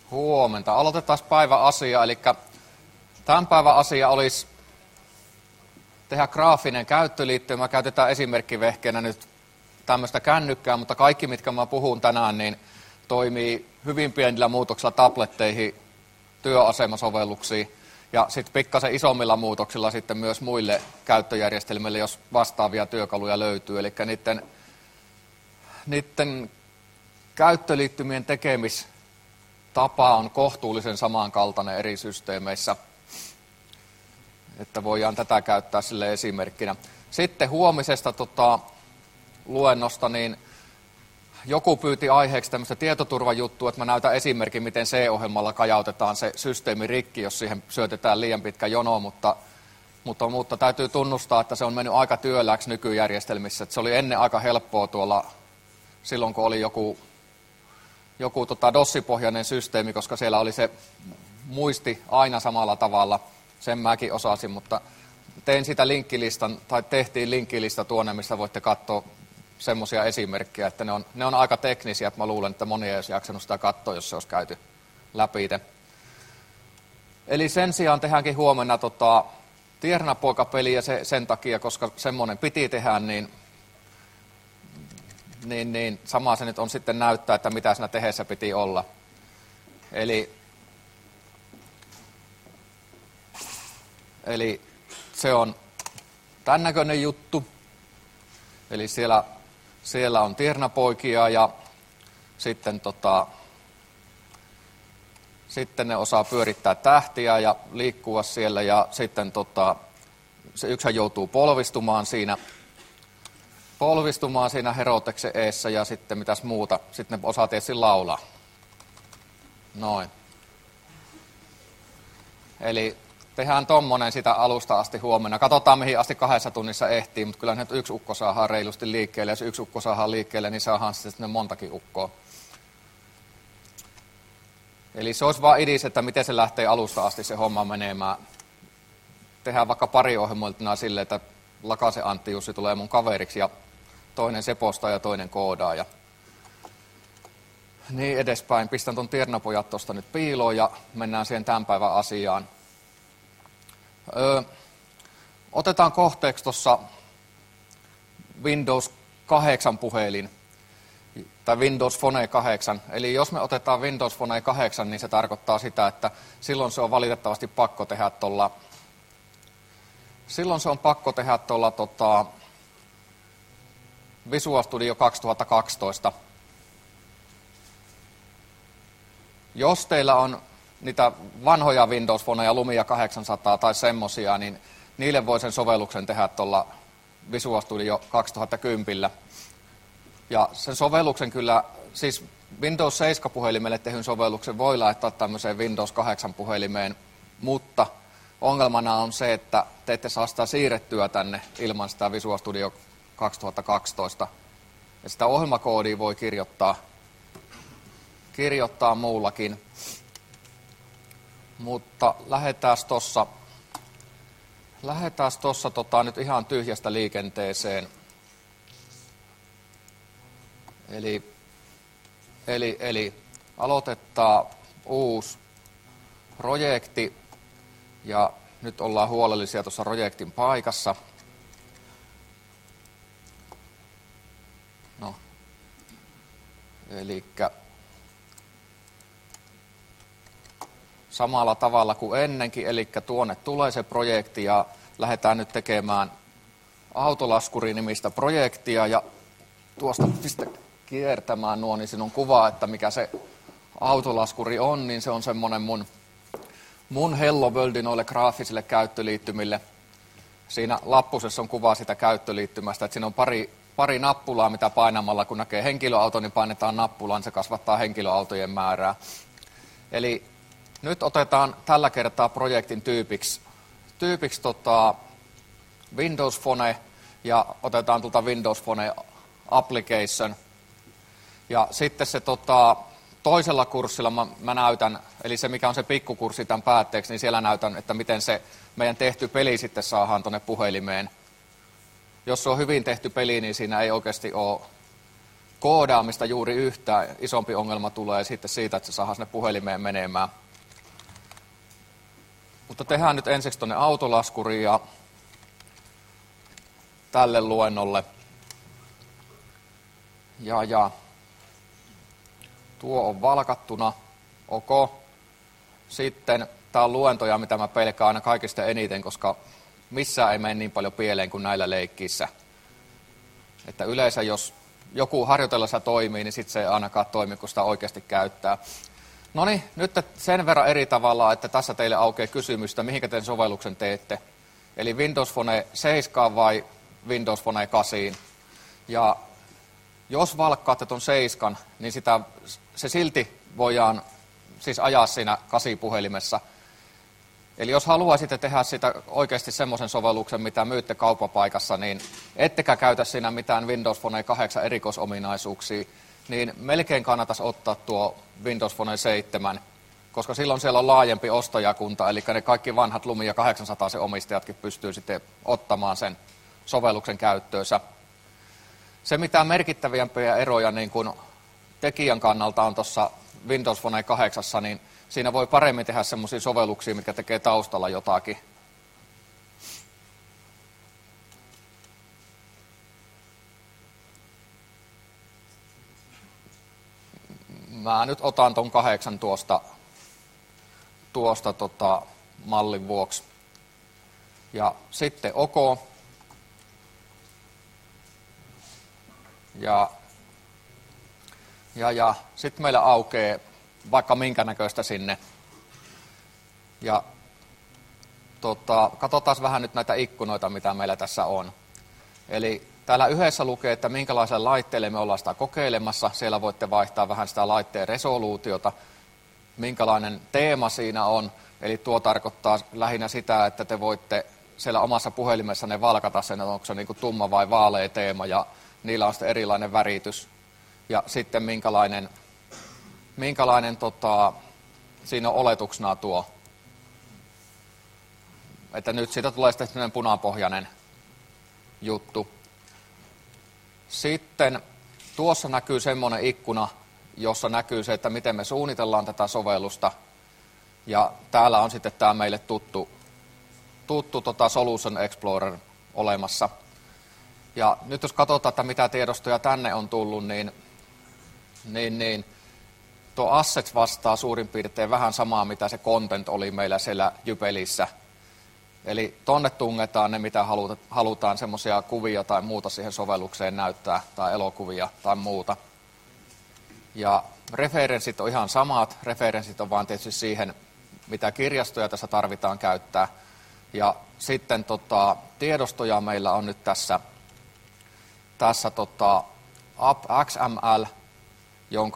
Huomenta. Aloitetaan päivän asia, eli tämän päivän asia olisi tehdä graafinen käyttöliittymä. Käytetään esimerkkivehkeenä nyt tämmöistä kännykkää, mutta kaikki, mitkä mä puhun tänään, niin toimii hyvin pienillä muutoksilla tabletteihin, työasemasovelluksiin ja sitten pikkasen isommilla muutoksilla sitten myös muille käyttöjärjestelmille, jos vastaavia työkaluja löytyy. Eli niiden käyttöliittymien tekemistapa on kohtuullisen samankaltainen eri systeemeissä, että voidaan tätä käyttää sille esimerkkinä. Sitten huomisesta luennosta, niin joku pyyti aiheeksi tämmöistä tietoturvajuttua, että mä näytän esimerkin, miten C-ohjelmalla kajautetaan se systeemi rikki, jos siihen syötetään liian pitkä jono, mutta täytyy tunnustaa, että se on mennyt aika työlääksi nykyjärjestelmissä. Että se oli ennen aika helppoa silloin, kun oli joku DOS-pohjainen systeemi, koska siellä oli se muisti aina samalla tavalla. Sen mäkin osasin, mutta tein sitä linkkilistan, tai tehtiin linkkilista tuonne, missä voitte katsoa semmoisia esimerkkejä, että ne on aika teknisiä, että mä luulen, että moni ei olisi jaksanut sitä katsoa, jos se olisi käyty läpi itse. Eli sen sijaan tehdäänkin huomenna Tiernapoika-peliä sen takia, koska semmoinen piti tehdä, niin sama se nyt on sitten näyttää, että mitä siinä tehdessä piti olla. Eli se on tämän näköinen juttu. Eli siellä on tiernapoikia ja sitten ne osaa pyörittää tähtiä ja liikkua siellä ja sitten se yksihän joutuu polvistumaan siinä Heroteksen eessä ja sitten mitäs muuta. Sitten ne osaa tietysti laulaa. Noin. Eli tehdään tommonen sitä alusta asti huomenna. Katsotaan, mihin asti 2 tunnissa ehtii, mutta kyllä nyt yksi ukko saadaan reilusti liikkeelle. Ja jos yksi ukko saadaan liikkeelle, niin saadaan sitten montakin ukkoa. Eli se olisi vaan idis, että miten se lähtee alusta asti se homma menemään. Tehdään vaikka pari ohjelmoiltuna silleen, että Lakasen Antti Jussi tulee mun kaveriksi ja toinen sepostaa ja toinen koodaa. Ja niin edespäin. Pistän ton tiernapojat tuosta nyt piiloon ja mennään siihen tämän päivän asiaan. Otetaan kohteeksi tuossa Windows 8 puhelin, tai Windows Phone 8. Eli jos me otetaan Windows Phone 8, niin se tarkoittaa sitä, että silloin se on valitettavasti pakko tehdä Visual Studio 2012. Jos teillä on niitä vanhoja Windows Phoneja, Lumia 800 tai semmosia, niin niille voi sen sovelluksen tehdä tuolla Visual Studio 2010. Ja sen sovelluksen kyllä, siis Windows 7 puhelimelle tehyn sovelluksen voi laittaa tämmöiseen Windows 8 puhelimeen, mutta ongelmana on se, että te ette saa sitä siirrettyä tänne ilman sitä Visual Studio 2012. Ja sitä ohjelmakoodia voi kirjoittaa muullakin. Mutta lähdetään tuossa nyt ihan tyhjästä liikenteeseen. Eli aloitetaan uusi projekti ja nyt ollaan huolellisia tuossa projektin paikassa. No, elikkä samalla tavalla kuin ennenkin, eli tuonne tulee se projekti ja lähdetään nyt tekemään Autolaskuri-nimistä projektia ja tuosta pistä kiertämään niin sinun kuvaa, että mikä se Autolaskuri on, niin se on semmoinen mun Hello World noille graafisille käyttöliittymille. Siinä lappusessa on kuva sitä käyttöliittymästä, että siinä on pari nappulaa, mitä painamalla, kun näkee henkilöauto, niin painetaan nappulaan, niin se kasvattaa henkilöautojen määrää. Eli nyt otetaan tällä kertaa projektin tyypiksi Windows Phone ja otetaan Windows Phone Application. Ja sitten se toisella kurssilla mä näytän, eli se mikä on se pikkukurssi tämän päätteeksi, niin siellä näytän, että miten se meidän tehty peli sitten saadaan tuonne puhelimeen. Jos se on hyvin tehty peli, niin siinä ei oikeasti ole koodaamista juuri yhtään. Isompi ongelma tulee sitten siitä, että se saadaan sinne puhelimeen menemään. Mutta tehdään nyt ensiksi tuonne autolaskuriin ja tälle luennolle. Ja. Tuo on valkattuna. Ok. Sitten tää on luentoja, mitä mä pelkään aina kaikista eniten, koska missään ei mene niin paljon pieleen kuin näillä leikkiissä. Että yleensä jos joku harjoitellessa toimii, niin sitten se ei ainakaan toimi, kun sitä oikeasti käyttää. Noniin, nyt sen verran eri tavalla, että tässä teille aukeaa kysymystä, mihinkä te sovelluksen teette. Eli Windows Phone 7 vai Windows Phone 8. Ja jos valkkaatte ton 7, niin se silti voidaan siis ajaa siinä 8-puhelimessa. Eli jos haluaisitte tehdä sitä oikeasti semmoisen sovelluksen, mitä myytte kauppapaikassa, niin ettekä käytä siinä mitään Windows Phone 8 erikoisominaisuuksia, niin melkein kannattaisi ottaa tuo Windows Phone 7, koska silloin siellä on laajempi ostajakunta, eli ne kaikki vanhat Lumia 800 omistajatkin pystyy sitten ottamaan sen sovelluksen käyttöönsä. Se, mitä merkittäviämpiä eroja niin kun tekijän kannalta on tuossa Windows Phone 8, niin siinä voi paremmin tehdä semmoisia sovelluksia, mitkä tekee taustalla jotakin. Mä nyt otan ton 8 tuosta mallin vuoksi. Ja sitten OK. Ja sitten meillä aukeaa vaikka minkä näköistä sinne. Ja katsotaan vähän nyt näitä ikkunoita, mitä meillä tässä on. Eli täällä yhdessä lukee, että minkälaisella laitteelle me ollaan sitä kokeilemassa. Siellä voitte vaihtaa vähän sitä laitteen resoluutiota, minkälainen teema siinä on. Eli tuo tarkoittaa lähinnä sitä, että te voitte siellä omassa puhelimessanne valkata sen, että onko se niin kuin tumma vai vaalea teema, ja niillä on sitten erilainen väritys. Ja sitten minkälainen siinä on oletuksena tuo. Että nyt siitä tulee sitten sellainen punapohjainen juttu. Sitten tuossa näkyy semmoinen ikkuna, jossa näkyy se, että miten me suunnitellaan tätä sovellusta. Ja täällä on sitten tämä meille tuttu Solution Explorer olemassa. Ja nyt jos katsotaan, että mitä tiedostoja tänne on tullut, niin tuo Assets vastaa suurin piirtein vähän samaa, mitä se content oli meillä siellä Jypelissä. Eli tonne tungetaan ne, mitä halutaan, semmoisia kuvia tai muuta siihen sovellukseen näyttää, tai elokuvia tai muuta. Ja referenssit on ihan samat. Referenssit on vaan tietysti siihen, mitä kirjastoja tässä tarvitaan käyttää. Ja sitten tiedostoja meillä on nyt tässä app.xml, jonka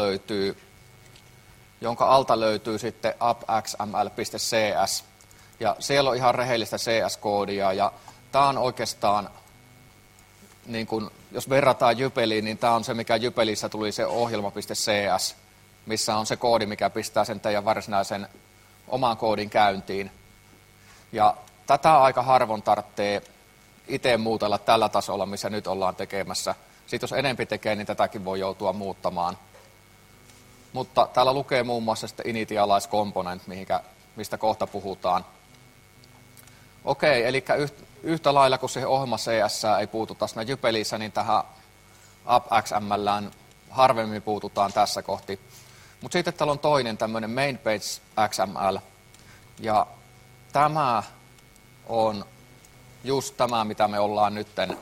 alta löytyy sitten app.xml.cs. Ja siellä on ihan rehellistä CS-koodia, ja tämä on oikeastaan, niin kun, jos verrataan Jypeliin, niin tämä on se, mikä Jypelissä tuli se ohjelma.cs, missä on se koodi, mikä pistää sen teidän varsinaisen oman koodin käyntiin. Ja tätä aika harvoin tarvitsee itse muutella tällä tasolla, missä nyt ollaan tekemässä. Sitten jos enempi tekee, niin tätäkin voi joutua muuttamaan. Mutta täällä lukee muun muassa sitten initialize component, mistä kohta puhutaan. Okei, eli yhtä lailla kuin siihen ohjelma CS ei puututa siinä Jypelissä, niin tähän app.xmlään harvemmin puututaan tässä kohti. Mutta sitten täällä on toinen tämmöinen main page XML, ja tämä on just tämä, mitä me ollaan nytten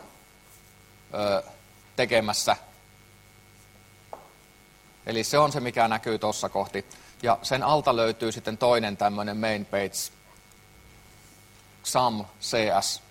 tekemässä. Eli se on se, mikä näkyy tuossa kohti. Ja sen alta löytyy sitten toinen tämmöinen main page XAML CS.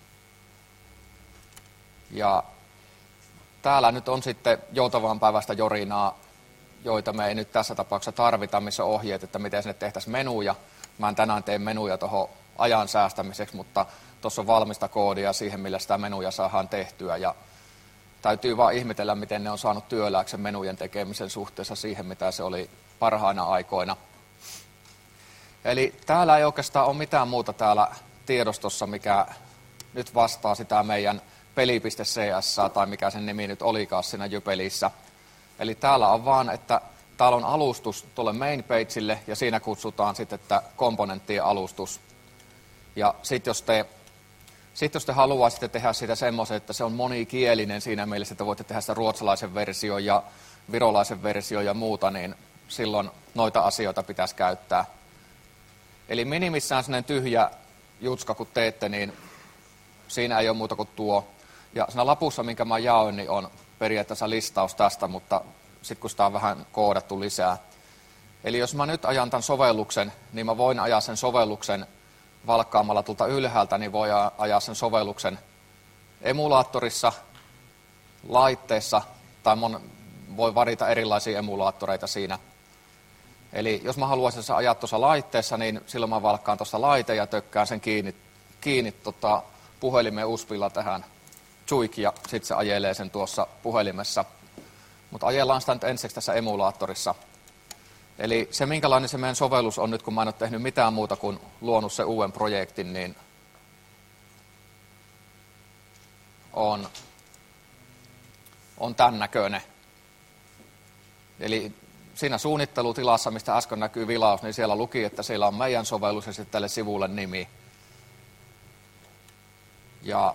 Ja täällä nyt on sitten joutavan päivästä jorinaa, joita me ei nyt tässä tapauksessa tarvita, missä on ohjeet, että miten sinne tehtäisiin menuja. Mä en tänään tee menuja tuohon ajan säästämiseksi, mutta tuossa on valmista koodia siihen, millä sitä menuja saadaan tehtyä. Ja täytyy vaan ihmetellä, miten ne on saanut työläksen menujen tekemisen suhteessa siihen, mitä se oli parhaina aikoina. Eli täällä ei oikeastaan ole mitään muuta täällä tiedostossa, mikä nyt vastaa sitä meidän peli.cs tai mikä sen nimi nyt olikaan siinä Jypelissä. Eli täällä on vaan, että täällä on alustus tuolle main pageille ja siinä kutsutaan sitten, että komponenttien alustus. Ja sitten jos te haluaisitte tehdä sitä semmoisen, että se on monikielinen siinä mielessä, että voitte tehdä sitä ruotsalaisen version ja virolaisen version ja muuta, niin silloin noita asioita pitäisi käyttää. Eli minimissään sellainen tyhjä jutska, kun teette, niin siinä ei ole muuta kuin tuo. Ja siinä lapussa, minkä mä jaoin, niin on periaatteessa listaus tästä, mutta sitten kun sitä on vähän koodattu lisää. Eli jos mä nyt ajan tämän sovelluksen, niin mä voin ajaa sen sovelluksen valkkaamalla tuolta ylhäältä, niin voi ajaa sen sovelluksen emulaattorissa, laitteessa, tai voi valita erilaisia emulaattoreita siinä. Eli jos mä haluaisin sen ajaa tuossa laitteessa, niin silloin mä valkkaan tuosta laite ja tökkään sen kiinni puhelimen USBilla tähän juikin, ja sitten se ajelee sen tuossa puhelimessa. Mutta ajellaan sitä nyt ensiksi tässä emulaattorissa. Eli se, minkälainen se meidän sovellus on nyt, kun mä en ole tehnyt mitään muuta kuin luonut sen uuden projektin, niin on tämän näköinen. Eli siinä suunnittelutilassa, mistä äsken näkyy vilaus, niin siellä luki, että siellä on meidän sovellus ja sitten tälle sivulle nimi. Ja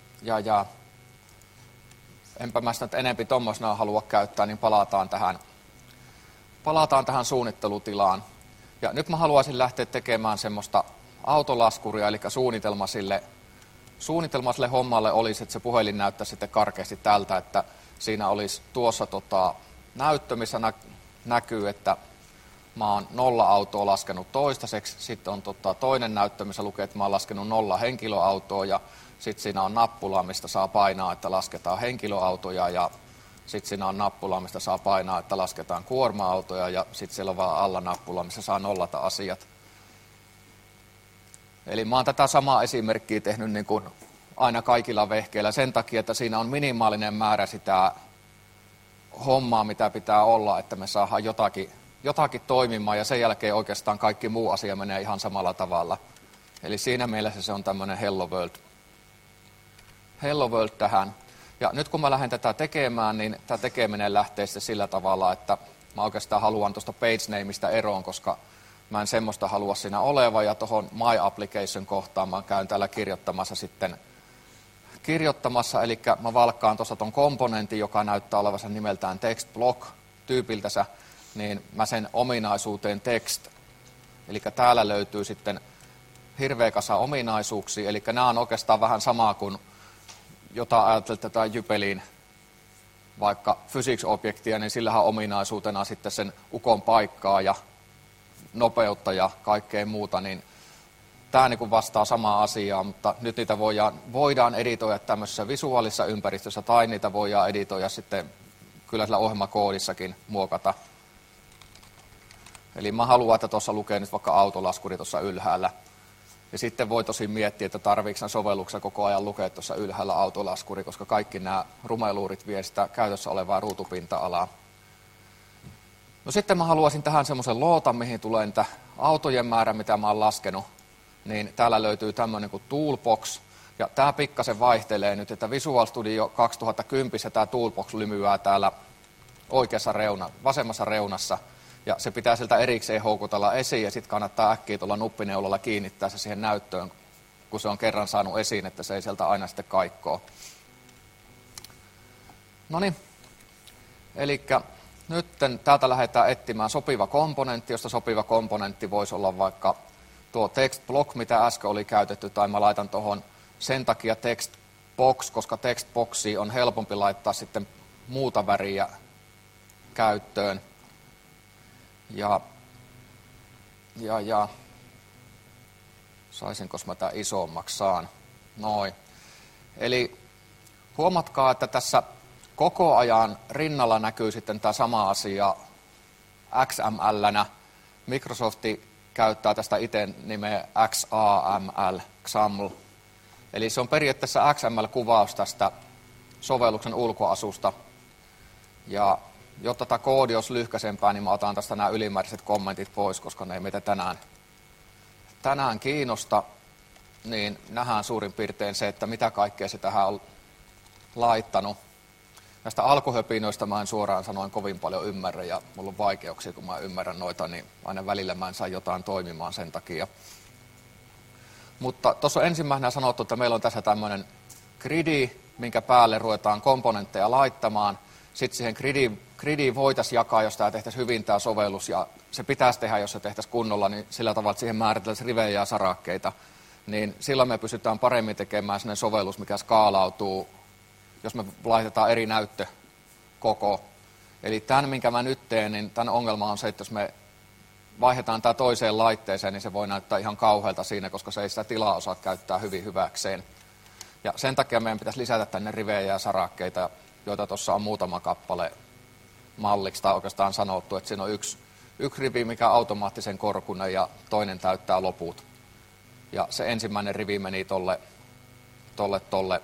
enpä mä sitä nyt enempi tommosena halua käyttää, niin palataan tähän suunnittelutilaan. Ja nyt mä haluaisin lähteä tekemään semmoista autolaskuria, eli suunnitelma sille hommalle olisi, että se puhelin näyttäisi sitten karkeasti tältä, että siinä olisi tuossa näyttö, missä näkyy, että mä oon 0 autoa laskenut toistaiseksi, sitten on toinen näyttö, missä lukee, että mä oon laskenut 0 henkilöautoa, ja sitten siinä on nappula, mistä saa painaa, että lasketaan henkilöautoja, ja sitten siinä on nappula, mistä saa painaa, että lasketaan kuorma-autoja, ja sitten siellä on vaan alla nappula, missä saa nollata asiat. Eli mä oon tätä samaa esimerkkiä tehnyt niin kuin aina kaikilla vehkeillä sen takia, että siinä on minimaalinen määrä sitä hommaa, mitä pitää olla, että me saadaan jotakin toimimaan, ja sen jälkeen oikeastaan kaikki muu asia menee ihan samalla tavalla. Eli siinä mielessä se on tämmöinen Hello World tähän. Ja nyt kun mä lähden tätä tekemään, niin tämä tekeminen lähtee sitten sillä tavalla, että mä oikeastaan haluan tuosta page nameista eroon, koska mä en semmoista halua siinä oleva, ja tuohon My Application kohtaan mä käyn täällä kirjoittamassa, eli mä valkkaan tuossa ton komponentin, joka näyttää olevansa nimeltään text block tyypiltänsä, niin mä sen ominaisuuteen text, eli täällä löytyy sitten hirveä kasa ominaisuuksia, eli nämä on oikeastaan vähän samaa kuin jota ajattelet tätä Jypelin vaikka physics-objektia, niin sillähän on ominaisuutena sitten sen ukon paikkaa ja nopeutta ja kaikkea muuta, niin tämä niin vastaa samaa asiaa, mutta nyt niitä voidaan editoida tämmöisessä visuaalisessa ympäristössä, tai niitä voidaan editoida sitten kyllä sillä ohjelmakoodissakin muokata. Eli mä haluan, että tuossa lukee nyt vaikka autolaskuri tuossa ylhäällä. Ja sitten voi tosi miettiä, että tarviiko sovelluksessa koko ajan lukea tuossa ylhäällä autolaskuri, koska kaikki nämä rumeluurit vie sitä käytössä olevaa ruutupinta-alaa. No sitten mä haluaisin tähän semmoisen lootan, mihin tulee niitä autojen määrä, mitä mä oon laskenut. Niin täällä löytyy tämmöinen kuin Toolbox. Ja tämä pikkasen vaihtelee nyt, että Visual Studio 2010 tämä Toolbox lymyää täällä vasemmassa reunassa. Ja se pitää sieltä erikseen houkutella esiin, ja sitten kannattaa äkkiä tuolla nuppineulalla kiinnittää se siihen näyttöön, kun se on kerran saanut esiin, että se ei sieltä aina sitten kaikkoo. Noniin, eli nyt täältä lähdetään etsimään sopiva komponentti, josta sopiva komponentti voisi olla vaikka tuo text block, mitä äsken oli käytetty, tai mä laitan tuohon sen takia text box, koska text boxiin on helpompi laittaa sitten muuta väriä käyttöön. Ja saisinko mä tämän isommaksi saan? Noin. Eli huomatkaa, että tässä koko ajan rinnalla näkyy sitten tämä sama asia XML-nä. Microsoft käyttää tästä itse nimeä XAML, XAML. Eli se on periaatteessa XML-kuvaus tästä sovelluksen ulkoasusta. Ja jotta tämä koodi olisi lyhkäisempää, niin mä otan tästä nämä ylimääräiset kommentit pois, koska ne ei meitä tänään kiinnosta. Niin nähdään suurin piirtein se, että mitä kaikkea se tähän on laittanut. näistä alkuhöpinoista mä en suoraan sanoen kovin paljon ymmärrä ja mulla on vaikeuksia, kun mä ymmärrän noita, niin aina välillä mä en saa jotain toimimaan sen takia. Mutta tuossa on ensimmäisenä sanottu, että meillä on tässä tämmöinen gridi, minkä päälle ruvetaan komponentteja laittamaan. Sitten siihen gridiin voitaisiin jakaa, jos tämä tehtäisiin hyvin tämä sovellus, ja se pitäisi tehdä, jos se tehtäisiin kunnolla, niin sillä tavalla, että siihen määriteltäisiin rivejä ja sarakkeita. Niin silloin me pystytään paremmin tekemään sellainen sovellus, mikä skaalautuu, jos me laitetaan eri näyttökoko. Eli tämän, minkä mä nyt teen, niin tämän ongelma on se, että jos me vaihdetaan tämä toiseen laitteeseen, niin se voi näyttää ihan kauhealta siinä, koska se ei sitä tilaa osaa käyttää hyvin hyväkseen. Ja sen takia meidän pitäisi lisätä tänne rivejä ja sarakkeita, joita tuossa on muutama kappale malliksi, tai oikeastaan sanottu, että siinä on yksi rivi, mikä on automaattisen korkunen, ja toinen täyttää loput. Ja se ensimmäinen rivi meni tolle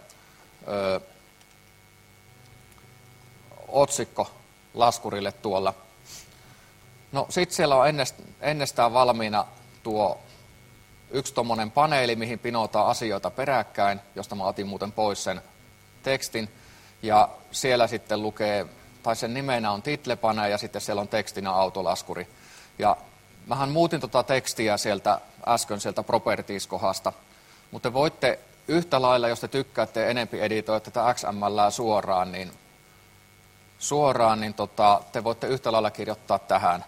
otsikkolaskurille tuolla. No sitten siellä on ennestään valmiina tuo yksi tommonen paneeli, mihin pinotaan asioita peräkkäin, josta mä otin muuten pois sen tekstin. Ja siellä sitten lukee, tai sen nimenä on titlepane ja sitten siellä on tekstinä autolaskuri. Ja mähän muutin tota tekstiä äsken sieltä properties-kohdasta, mutta voitte yhtä lailla, jos te tykkäätte enempi editoida tätä XML:ää suoraan, niin te voitte yhtä lailla kirjoittaa tähän.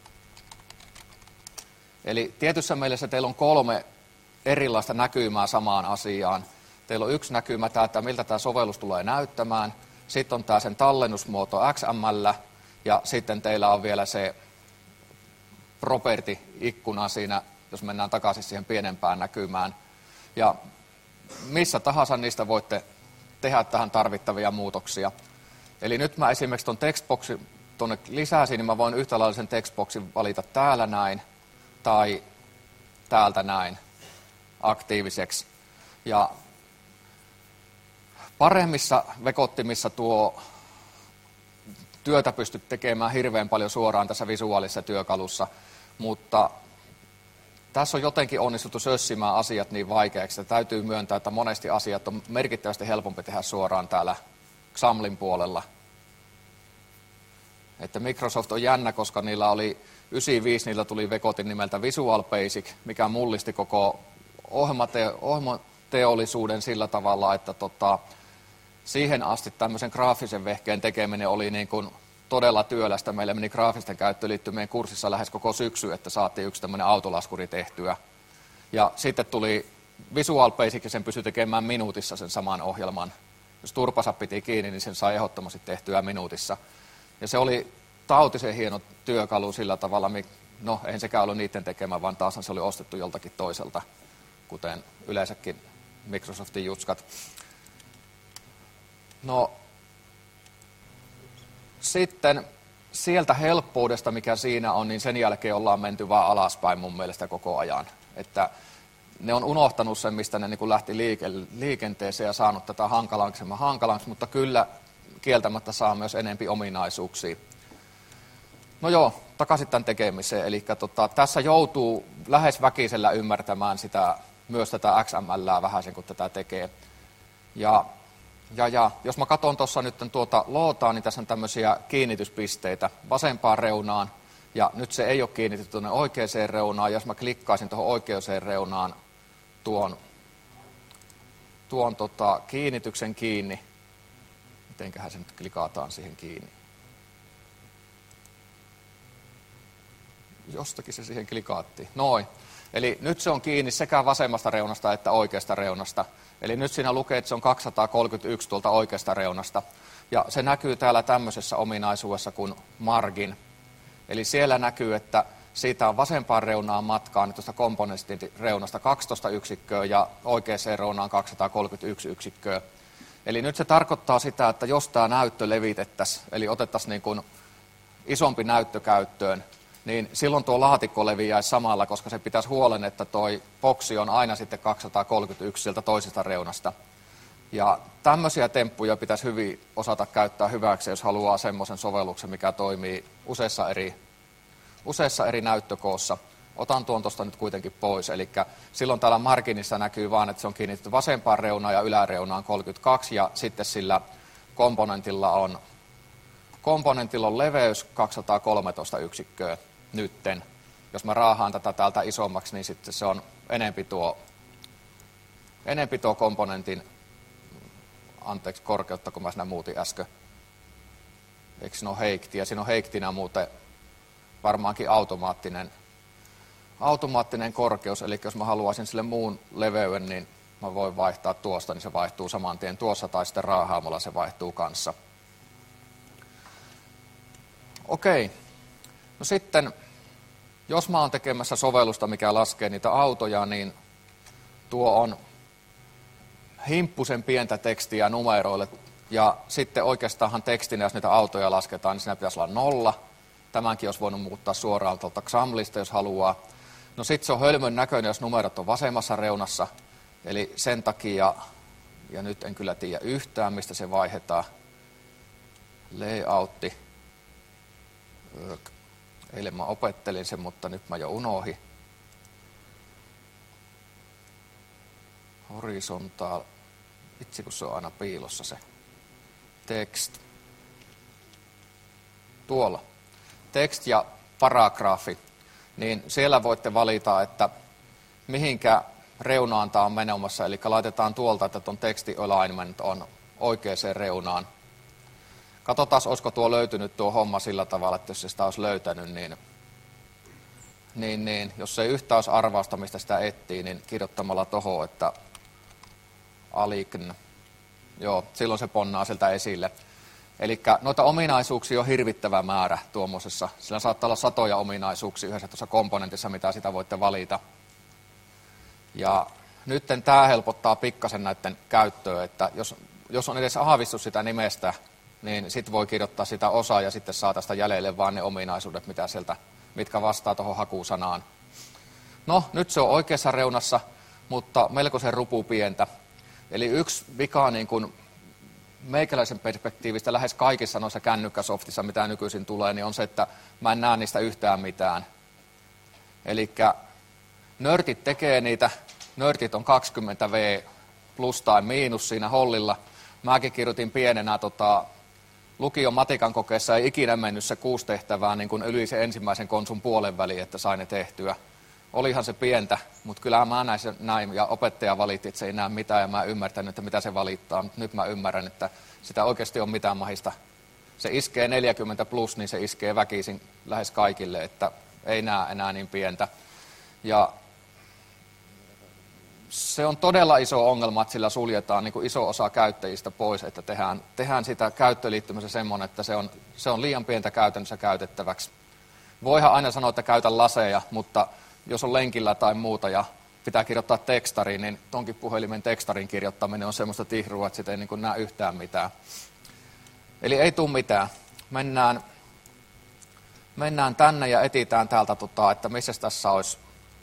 Eli tietyssä mielessä teillä on 3 erilaista näkymää samaan asiaan. Teillä on yksi näkymä, että miltä tämä sovellus tulee näyttämään. Sitten on tämä sen tallennusmuoto XML, ja sitten teillä on vielä se property-ikkuna siinä, jos mennään takaisin siihen pienempään näkymään. Ja missä tahansa niistä voitte tehdä tähän tarvittavia muutoksia. Eli nyt mä esimerkiksi tuon textboxin tuonne lisäsin, niin mä voin yhtä lailla sen textboxin valita täällä näin, tai täältä näin aktiiviseksi. Ja paremmissa vekottimissa tuo työtä pystyt tekemään hirveän paljon suoraan tässä visuaalisessa työkalussa, mutta tässä on jotenkin onnistuttu sössimään asiat niin vaikeaksi, että täytyy myöntää, että monesti asiat on merkittävästi helpompi tehdä suoraan täällä XAMLin puolella. Että Microsoft on jännä, koska niillä oli 95, niillä tuli vekotin nimeltä Visual Basic, mikä mullisti koko ohjelmateollisuuden sillä tavalla, että siihen asti tämmöisen graafisen vehkeen tekeminen oli niin kuin todella työlästä. Meillä meni graafisten käyttöliittymien kurssissa lähes koko syksy, että saatiin yksi tämmöinen autolaskuri tehtyä. Ja sitten tuli Visual Basic ja sen pystyi tekemään minuutissa sen saman ohjelman. Jos turpansa piti kiinni, niin sen sai ehdottomasti tehtyä minuutissa. Ja se oli tautisen hieno työkalu sillä tavalla, no eihän sekään ollut niiden tekemä, vaan taas se oli ostettu joltakin toiselta, kuten yleensäkin Microsoftin jutskat. No sitten sieltä helppoudesta, mikä siinä on, niin sen jälkeen ollaan menty vaan alaspäin mun mielestä koko ajan. Että ne on unohtanut sen, mistä ne niin kuin lähti liikenteeseen ja saanut tätä hankalaksi, mutta kyllä kieltämättä saa myös enempi ominaisuuksia. No joo, takaisin tämän tekemiseen. Eli tässä joutuu lähes väkisellä ymmärtämään myös tätä XML:ää vähäsen, kun tätä tekee. Ja jos mä katson tuossa nyt tuota lootaa, niin tässä on tämmöisiä kiinnityspisteitä vasempaan reunaan. Ja nyt se ei ole kiinnitetty tuonne oikeaan reunaan. Jos mä klikkaisin tuohon oikeaan reunaan tuon kiinnityksen kiinni, mitenköhän se nyt klikataan siihen kiinni? Jostakin se siihen klikaattiin. Noin. Eli nyt se on kiinni sekä vasemmasta reunasta että oikeasta reunasta. Eli nyt siinä lukee, että se on 231 tuolta oikeasta reunasta. Ja se näkyy täällä tämmöisessä ominaisuudessa kuin margin. Eli siellä näkyy, että siitä on vasempaan reunaan matkaa nyt tuosta komponentin reunasta 12 yksikköä ja oikeaan reunaan 231 yksikköä. Eli nyt se tarkoittaa sitä, että jos tämä näyttö levitettäisiin, eli otettaisiin niin kuin isompi näyttö käyttöön, niin silloin tuo laatikko leviäisi samalla, koska se pitäisi huolen, että toi boksi on aina sitten 231 sieltä toisesta reunasta. Ja tämmöisiä temppuja pitäisi hyvin osata käyttää hyväksi, jos haluaa semmoisen sovelluksen, mikä toimii useissa eri näyttökoossa. Otan tuon tuosta nyt kuitenkin pois, eli silloin täällä marginissa näkyy vaan, että se on kiinnitetty vasempaan reunaan ja yläreunaan 32, ja sitten sillä komponentilla on leveys 213 yksikköä nytten. Jos mä raahaan tätä täältä isommaksi, niin sitten se on enempi tuo komponentin, korkeutta, kun mä siinä muutin äsken. Eikö siinä ole heiktiä? Siinä on heiktinä muuten varmaankin automaattinen korkeus, eli jos mä haluaisin sille muun leveyden, niin mä voin vaihtaa tuosta, niin se vaihtuu saman tien tuossa, tai sitten raahaamalla se vaihtuu kanssa. Okei, no sitten, jos mä oon tekemässä sovellusta, mikä laskee niitä autoja, niin tuo on himppusen pientä tekstiä numeroille, ja sitten oikeastaanhan tekstinä, jos niitä autoja lasketaan, niin siinä pitäisi olla 0. Tämänkin olisi voinut muuttaa suoraan tuolta XAMLista, jos haluaa. No sitten se on hölmön näköinen, jos numerot on vasemmassa reunassa, eli sen takia, ja nyt en kyllä tiedä yhtään, mistä se vaihdetaan, layoutti. Eilen mä opettelin sen, mutta nyt mä jo unohdin. Horisontaal. Itse kun se on aina piilossa se text. Tuolla. Text ja paragraafi. Niin siellä voitte valita, että mihinkä reunaan tämä on menemassa. Eli laitetaan tuolta, että tuon text alignment on oikeaan reunaan. Katsotaan, olisiko tuo löytynyt tuo homma sillä tavalla, että jos se sitä olisi löytänyt, niin jos ei yhtään olisi arvausta, mistä sitä etsii, niin kirjoittamalla tuohon, että align, joo, silloin se ponnaa sieltä esille. Eli noita ominaisuuksia on hirvittävä määrä tuommoisessa. Sillä saattaa olla satoja ominaisuuksia yhdessä tuossa komponentissa, mitä sitä voitte valita. Ja nyt tämä helpottaa pikkasen näiden käyttöä, että jos on edes aavistus sitä nimestä, niin sitten voi kirjoittaa sitä osaa ja sitten saa tästä jäljelle vaan ne ominaisuudet, mitkä vastaa tuohon hakusanaan. No, nyt se on oikeassa reunassa, mutta melkoisen rupupientä. Eli yksi vika niin kuin meikäläisen perspektiivistä lähes kaikissa noissa kännykkäsoftissa, mitä nykyisin tulee, niin on se, että mä en näe niistä yhtään mitään. Eli nörtit tekee niitä, nörtit on 20V plus tai miinus siinä hollilla. Mäkin kirjoitin pienenä lukion matikan kokeessa ei ikinä mennyt se 6 tehtävää niin kuin yli se ensimmäisen konsun puolen väliin, että sain ne tehtyä. Olihan se pientä, mutta kyllä mä näin ja opettaja valitti, että se ei näe mitään ja mä en ymmärtänyt, että mitä se valittaa. Mutta nyt mä ymmärrän, että sitä oikeasti on mitään mahista. Se iskee 40 plus, niin se iskee väkisin lähes kaikille, että ei näe enää niin pientä. Ja se on todella iso ongelma, että sillä suljetaan niin kuin iso osa käyttäjistä pois, että tehdään sitä käyttöliittymässä semmoinen, että se on liian pientä käytännössä käytettäväksi. Voihan aina sanoa, että käytä laseja, mutta jos on lenkillä tai muuta ja pitää kirjoittaa tekstariin, niin tonkin puhelimen tekstarin kirjoittaminen on semmoista tihrua, että sitä ei niin kuin näe yhtään mitään. Eli ei tule mitään. Mennään tänne ja etsitään täältä, että missä tässä olisi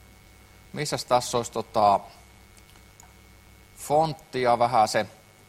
fonttia vähän se.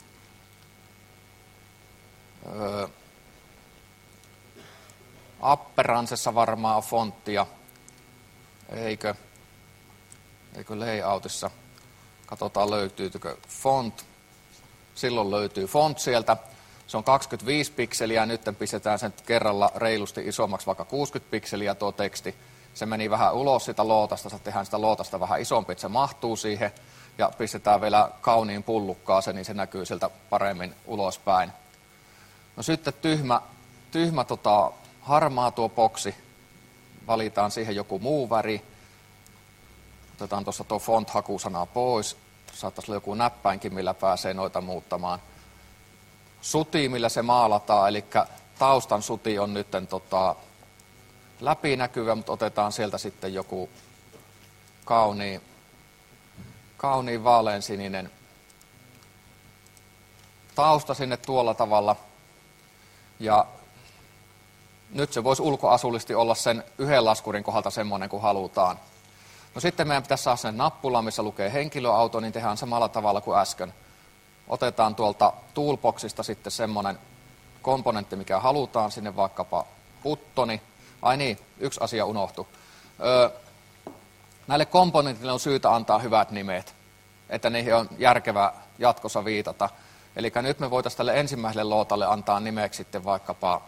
Apperansessa varmaan on fonttia. Eikö layoutissa? Katsotaan löytyykö font. Silloin löytyy font sieltä. Se on 25 pikseliä, nyt pistetään sen kerralla reilusti isommaksi, vaikka 60 pikseliä tuo teksti. Se meni vähän ulos sitä lootasta, tehdään sitä lootasta vähän isompi, että se mahtuu siihen. Ja pistetään vielä kauniin pullukkaa se, niin se näkyy sieltä paremmin ulospäin. No sitten tyhmä harmaa tuo boksi. Valitaan siihen joku muu väri. Otetaan tuossa tuo font-hakusana pois. Saattaisi olla joku näppäinkin, millä pääsee noita muuttamaan. Suti, millä se maalataan, eli taustan suti on nyt läpinäkyvä, mutta otetaan sieltä sitten joku kauniin vaaleansininen tausta sinne tuolla tavalla. Ja nyt se voisi ulkoasullisesti olla sen yhden laskurin kohdalta semmoinen kuin halutaan. No sitten meidän pitäisi saada sen nappula, missä lukee henkilöauto, niin tehdään samalla tavalla kuin äsken. Otetaan tuolta toolboxista sitten semmoinen komponentti, mikä halutaan, sinne vaikkapa buttoni. Ai niin, yksi asia unohtui. Näille komponentille on syytä antaa hyvät nimet, että niihin on järkevää jatkossa viitata. Eli nyt me voitaisiin tälle ensimmäiselle lootalle antaa nimeksi sitten vaikkapa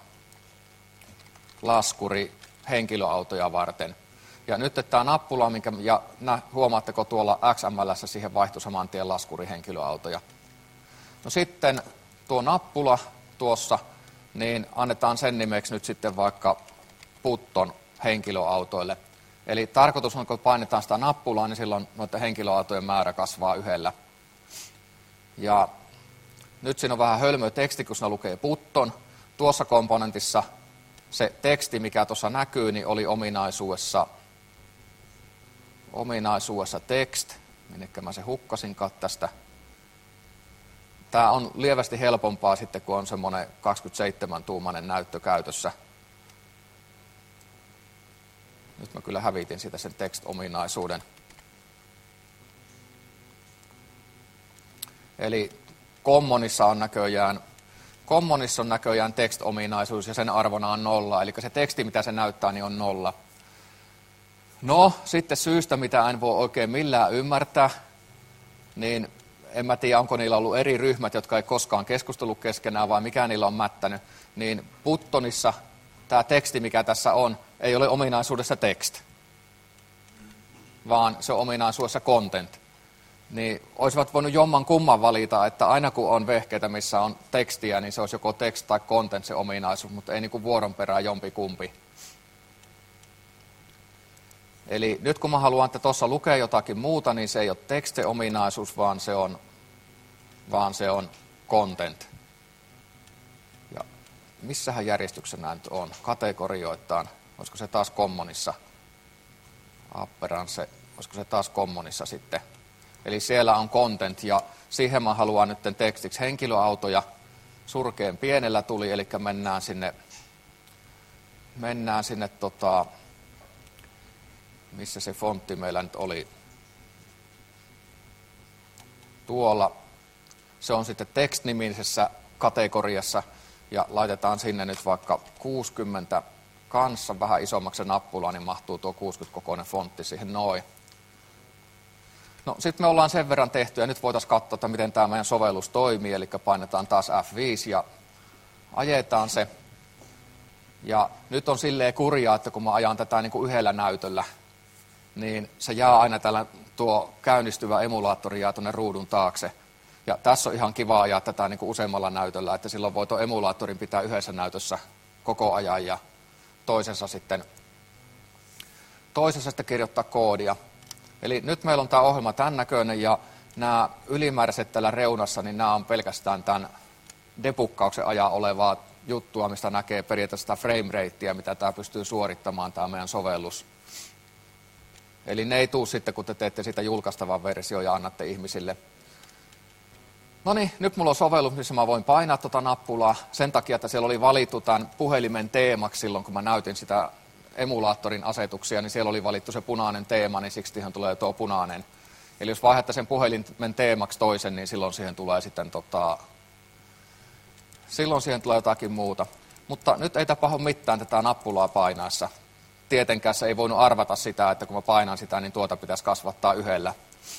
laskuri henkilöautoja varten. Ja nyt tämä nappula, ja huomaatteko tuolla XML:ssä siihen vaihtui saman tien laskuri henkilöautoja. No sitten tuo nappula tuossa, niin annetaan sen nimeksi nyt sitten vaikka Putton henkilöautoille. Eli tarkoitus on, kun painetaan sitä nappulaa, niin silloin noiden henkilöautojen määrä kasvaa yhdellä. Ja nyt siinä on vähän hölmöä teksti, kun siinä lukee Putton. Tuossa komponentissa se teksti, mikä tuossa näkyy, niin oli ominaisuudessa text. Minnekä mä se hukkasinkaan tästä. Tämä on lievästi helpompaa sitten, kun on semmoinen 27-tuumainen näyttö käytössä. Nyt mä kyllä hävitin siitä sen text-ominaisuuden. Eli Commonissa on näköjään text-ominaisuus ja sen arvona on 0. Eli se teksti, mitä se näyttää, niin on 0. No, sitten syystä, mitä en voi oikein millään ymmärtää, niin en mä tiedä, onko niillä ollut eri ryhmät, jotka ei koskaan keskustellut keskenään, vai mikä niillä on mättänyt, niin Puttonissa tämä teksti, mikä tässä on, ei ole ominaisuudessa text, vaan se on ominaisuudessa content. Niin olisivat voinut jomman kumman valita, että aina kun on vehkeitä, missä on tekstiä, niin se olisi joko text tai content se ominaisuus, mutta ei niin kuin vuoron perään jompikumpi. Eli nyt kun mä haluan, että tuossa lukee jotakin muuta, niin se ei ole teksti-ominaisuus, vaan se on content. Ja missähän järjestyksessä nämä nyt on? Kategorioittain. Olisiko se taas Commonissa? Apperanse. Olisiko se taas Commonissa sitten? Eli siellä on content ja siihen mä haluan nyt tekstiksi henkilöautoja. Surkeen pienellä tuli, eli mennään sinne missä se fontti meillä nyt oli. Tuolla. Se on sitten text-nimisessä kategoriassa ja laitetaan sinne nyt vaikka 60 kanssa vähän isommaksi nappula, niin mahtuu tuo 60-kokoinen fontti siihen noin. No sitten me ollaan sen verran tehty ja nyt voitaisiin katsoa, että miten tämä meidän sovellus toimii, eli painetaan taas F5 ja ajetaan se. Ja nyt on silleen kurjaa, että kun mä ajan tätä niin kuin yhdellä näytöllä, niin se jää aina tuo käynnistyvä emulaattori jää tuonne ruudun taakse. Ja tässä on ihan kiva ajaa tätä niin kuin useammalla näytöllä, että silloin voi tuon emulaattorin pitää yhdessä näytössä koko ajan ja toisessa sitten kirjoittaa koodia. Eli nyt meillä on tämä ohjelma tämän näköinen ja nämä ylimääräiset täällä reunassa, niin nämä on pelkästään tämän debuggauksen ajan olevaa juttua, mistä näkee periaatteessa sitä frame ratea, mitä tämä pystyy suorittamaan, tämä meidän sovellus. Eli ne ei tule sitten, kun te teette sitä julkaistavan versio ja annatte ihmisille. No niin, nyt mulla on sovellus, missä mä voin painaa tuota nappulaa sen takia, että siellä oli valittu tämän puhelimen teemaksi silloin, kun mä näytin sitä emulaattorin asetuksia, niin siellä oli valittu se punainen teema, niin siksi siihen tulee tuo punainen. Eli jos vaihdatte sen puhelimen teemaksi toisen, niin silloin siihen tulee sitten jotakin muuta. Mutta nyt ei tapahdu mitään tätä nappulaa painaessa. Tietenkään se ei voinut arvata sitä, että kun mä painan sitä, niin tuota pitäisi kasvattaa yhdellä.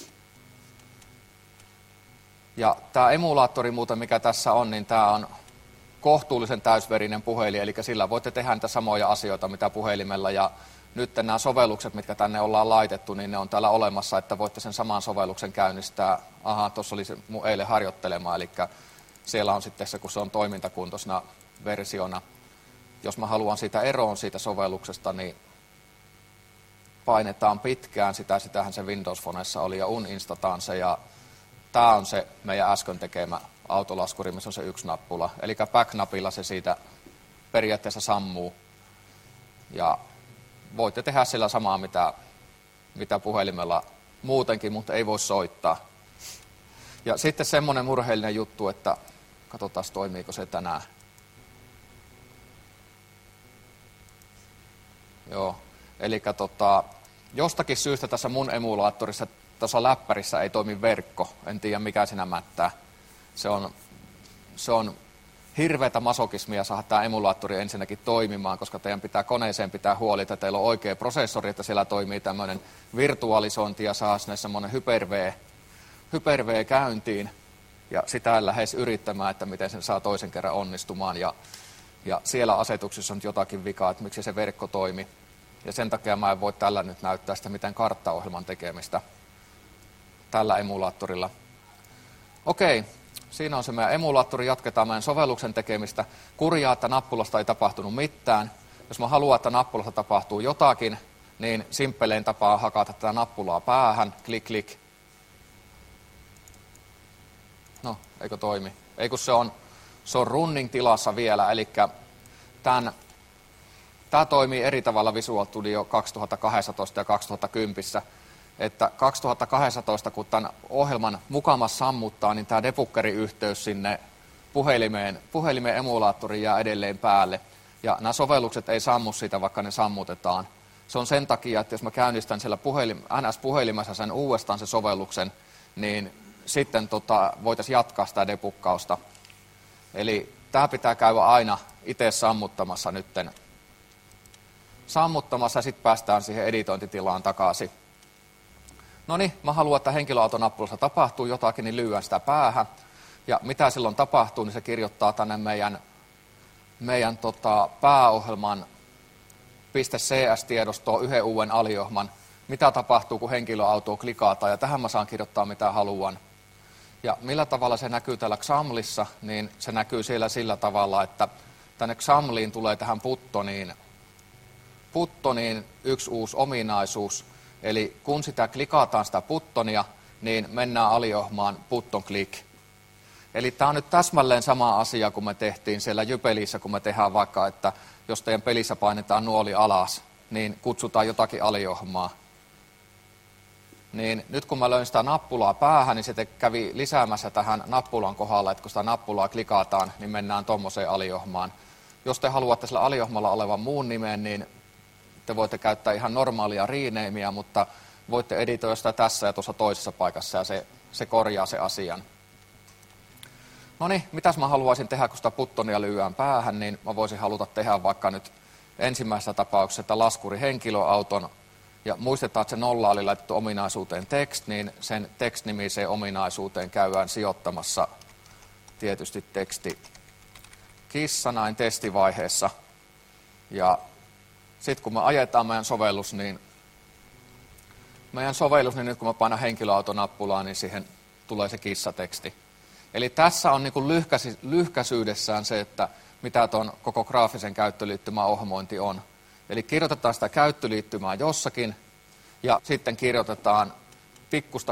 Ja tämä emulaattori muuten, mikä tässä on, niin tämä on kohtuullisen täysverinen puhelin, eli sillä voitte tehdä niitä samoja asioita, mitä puhelimella. Ja nyt nämä sovellukset, mitkä tänne ollaan laitettu, niin ne on täällä olemassa, että voitte sen saman sovelluksen käynnistää. Aha, tuossa oli se mun eilen harjoittelema, eli siellä on sitten se, kun se on toimintakuntoisena versiona. Jos mä haluan siitä eroon siitä sovelluksesta, niin painetaan pitkään sitä, sitähän se Windows Phoneessa oli, ja uninstataan se, ja tämä on se meidän äsken tekemä autolaskuri, missä on se yksi nappula. Eli back-napilla se siitä periaatteessa sammuu. Ja voitte tehdä sillä samaa, mitä puhelimella muutenkin, mutta ei voi soittaa. Ja sitten semmoinen murheellinen juttu, että katsotaan toimiiko se tänään. Joo, eli jostakin syystä tässä mun emulaattorissa, tuossa läppärissä ei toimi verkko. En tiedä mikä siinä mättää. Se on hirveätä masokismia saada tämä emulaattori ensinnäkin toimimaan, koska teidän pitää koneeseen pitää huoli, että teillä on oikea prosessori, että siellä toimii tämmöinen virtualisointi ja saa sinne semmoinen Hyper-V käyntiin. ja sitä en lähes yrittämään, että miten sen saa toisen kerran onnistumaan. Ja siellä asetuksissa on jotakin vikaa, että miksi se verkko toimi. Ja sen takia mä en voi tällä nyt näyttää sitä miten karttaohjelman tekemistä tällä emulaattorilla. Okei, siinä on se meidän emulaattori. Jatketaan meidän sovelluksen tekemistä. Kurjaa, että nappulasta ei tapahtunut mitään. Jos mä haluan, että nappulasta tapahtuu jotakin, niin simppelein tapa on hakata tätä nappulaa päähän. Klik, klik. No, eikö toimi? Ei kun se on running-tilassa vielä, eli tämä toimii eri tavalla Visual Studio 2012 ja 2010. Että 2012, kun tämän ohjelman mukamas sammuttaa, niin tämä debuggeriyhteys sinne puhelimen emulaattoriin jää edelleen päälle. Ja nämä sovellukset ei sammu siitä, vaikka ne sammutetaan. Se on sen takia, että jos mä käynnistän siellä NS-puhelimessa sen uudestaan se sovelluksen, niin sitten voitaisiin jatkaa sitä debuggausta. Eli tämä pitää käydä aina itse sammuttamassa nytten. Sammuttamassa ja sitten päästään siihen editointitilaan takaisin. No niin, mä haluan, että henkilöautonappulassa tapahtuu jotakin, niin lyön sitä päähän. Ja mitä silloin tapahtuu, niin se kirjoittaa tänne meidän pääohjelman .cs-tiedostoon yhden uuden aliohjelman. Mitä tapahtuu, kun henkilöautoa klikataan, ja tähän mä saan kirjoittaa mitä haluan. Ja millä tavalla se näkyy täällä XAMLissa, niin se näkyy siellä sillä tavalla, että tänne XAMLiin tulee tähän puttoniin yksi uusi ominaisuus. Eli kun sitä klikataan sitä puttonia, niin mennään aliohjelmaan button click. Eli tämä on nyt täsmälleen sama asia, kun me tehtiin siellä Jypelissä, kun me tehdään vaikka, että jos teidän pelissä painetaan nuoli alas, niin kutsutaan jotakin aliohjelmaa. Niin nyt kun mä löin sitä nappulaa päähän, niin se kävi lisäämässä tähän nappulan kohdalla, että kun sitä nappulaa klikataan, niin mennään tuommoiseen aliohjelmaan. Jos te haluatte sillä aliohjelmalla olevan muun nimen, niin te voitte käyttää ihan normaalia renameä, mutta voitte editoida sitä tässä ja tuossa toisessa paikassa, ja se korjaa se asian. No niin, mitäs mä haluaisin tehdä, kun sitä puttonia lyödään päähän, niin mä voisin haluta tehdä vaikka nyt ensimmäisessä tapauksessa, että laskuri henkilöauton, ja muistetaan, että se nolla oli laitettu ominaisuuteen text, niin sen text-nimiseen ominaisuuteen käydään sijoittamassa tietysti teksti kissa näin testivaiheessa. Ja sitten kun me ajetaan meidän sovellus, niin nyt kun mä painan henkilöautonappulaa, niin siihen tulee se kissateksti. Eli tässä on niin kuin lyhkäisyydessään se, että mitä tuon koko graafisen käyttöliittymän ohjelmointi on. Eli kirjoitetaan sitä käyttöliittymää jossakin, ja sitten kirjoitetaan pikkusta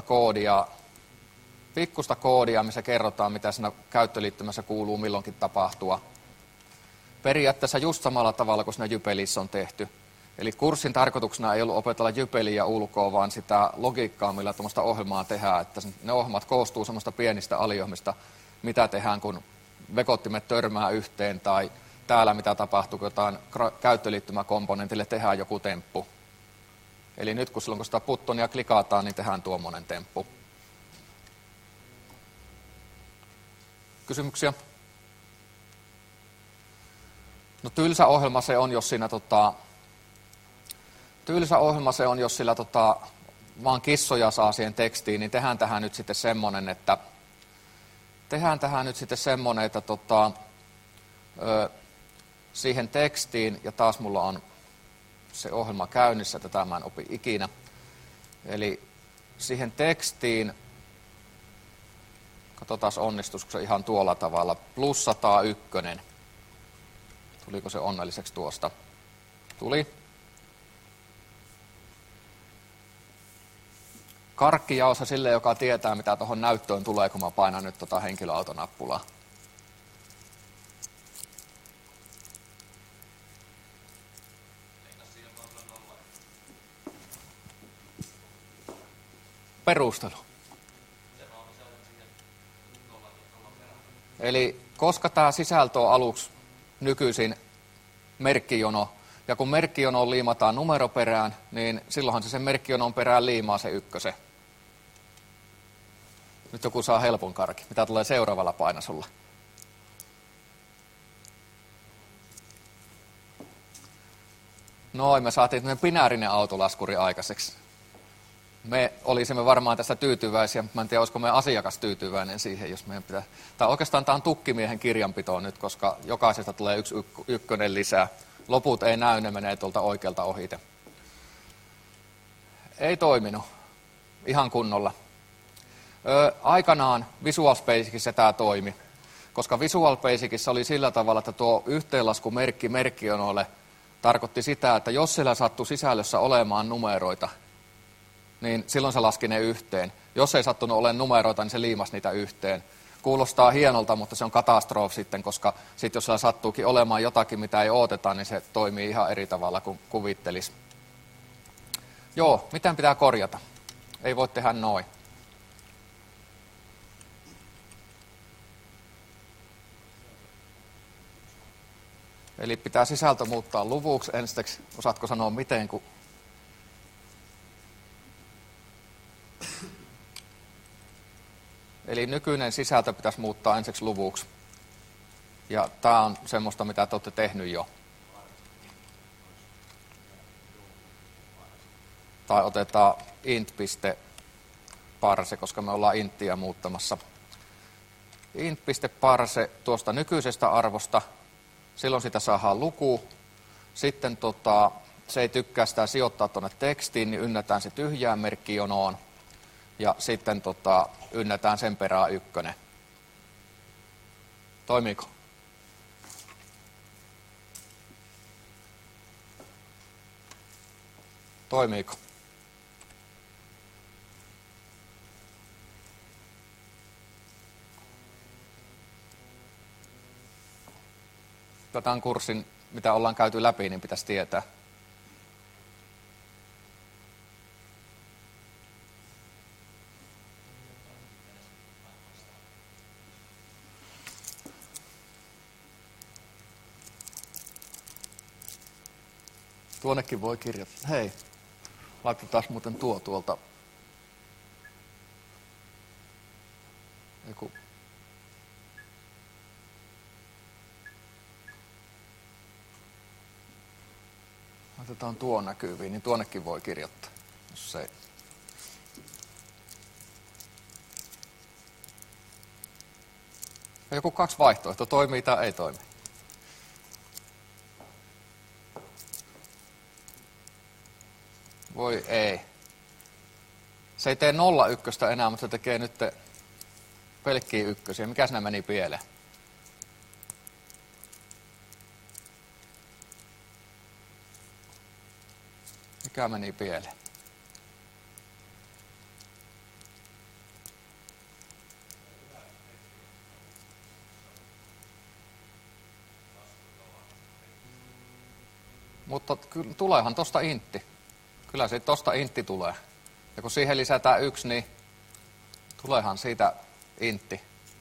koodia, missä kerrotaan, mitä siinä käyttöliittymässä kuuluu milloinkin tapahtua. Periaatteessa just samalla tavalla kuin siinä Jypelissä on tehty. Eli kurssin tarkoituksena ei ollut opetella Jypeliä ulkoa, vaan sitä logiikkaa, millä tuommoista ohjelmaa tehdään. Että ne ohjelmat koostuu semmoista pienistä aliohjelmista, mitä tehdään, kun vekottimet törmää yhteen, tai täällä mitä tapahtuu, kun jotain käyttöliittymäkomponentille tehdään joku temppu. Eli nyt kun silloin kun sitä puttonia klikataan, niin tehdään tuommoinen temppu. Kysymyksiä? No tylsä ohjelma se on, jos siinä sillä vaan kissoja saa siihen tekstiin, niin tehdään tähän nyt sitten semmoinen, että siihen tekstiin, ja taas mulla on se ohjelma käynnissä, tätä mä en opi ikinä. Eli siihen tekstiin, katsotaan onnistuisiko se ihan tuolla tavalla, +101. Tuliko se onnelliseksi tuosta? Tuli. Karkkijaossa sille, joka tietää, mitä tuohon näyttöön tulee, kun mä painan nyt henkilöautonappulaa. Perustelu. Eli koska tämä sisältö on aluksi nykyisin merkkijono, ja kun merkkijonoon liimataan numeroperään, niin silloinhan se sen merkkijonon perään liimaa se ykkösen. Nyt joku saa helpon karki. Mitä tulee seuraavalla painasulla? Noin, me saatiin tämmöinen binäärinen autolaskuri aikaiseksi. me olisimme varmaan tässä tyytyväisiä, mutta mä en tiedä, olisiko meidän asiakas tyytyväinen siihen, jos meidän pitää. Tai oikeastaan tämä on tukkimiehen kirjanpito nyt, koska jokaisesta tulee yksi ykkönen lisää. Loput ei näy, ne menee tuolta oikealta ohite. Ei toiminut ihan kunnolla. Aikanaan Visual Basicissa tämä toimi, koska Visual Basicissa oli sillä tavalla, että tuo yhteenlaskumerkki merkkionoille tarkoitti sitä, että jos siellä sattui sisällössä olemaan numeroita, niin silloin se laski ne yhteen. Jos ei sattunut olemaan numeroita, niin se liimasi niitä yhteen. Kuulostaa hienolta, mutta se on katastrofi sitten, koska sitten jos siellä sattuukin olemaan jotakin, mitä ei odoteta, niin se toimii ihan eri tavalla kuin kuvittelisi. Joo, miten pitää korjata? Ei voi tehdä noin. Eli pitää sisältö muuttaa luvuksi ensiksi. Osaatko sanoa miten, kun... Eli nykyinen sisältö pitäisi muuttaa ensiksi luvuksi. Ja tämä on semmoista, mitä te olette tehnyt jo. Tai otetaan int.parse, koska me ollaan inttiä muuttamassa. Int.parse tuosta nykyisestä arvosta. Silloin sitä saadaan luku. Sitten se ei tykkää sitä sijoittaa tuonne tekstiin, niin ynnätään se tyhjään merkkijonoon. Ja sitten ynnätään sen perään ykkönen. Toimiiko? Toimiiko? Tämän kurssin, mitä ollaan käyty läpi, niin pitäisi tietää. Tuonnekin voi kirjoittaa. Hei, laitetaan muuten tuo tuolta. Eiku. Laitetaan tuo näkyviin, niin tuonnekin voi kirjoittaa, jos ei. Joku kaksi vaihtoehtoa, toimii tai ei toimi. Voi ei. Se ei tee 01 enää, mutta se tekee nyt pelkkiä ykkösiä. Mikäs ne meni pieleen? Mikä meni pieleen? Mutta tuleehan tosta intti. Kyllä se tosta intti tulee. Ja kun siihen lisätään 1, niin tuleehan siitä intti.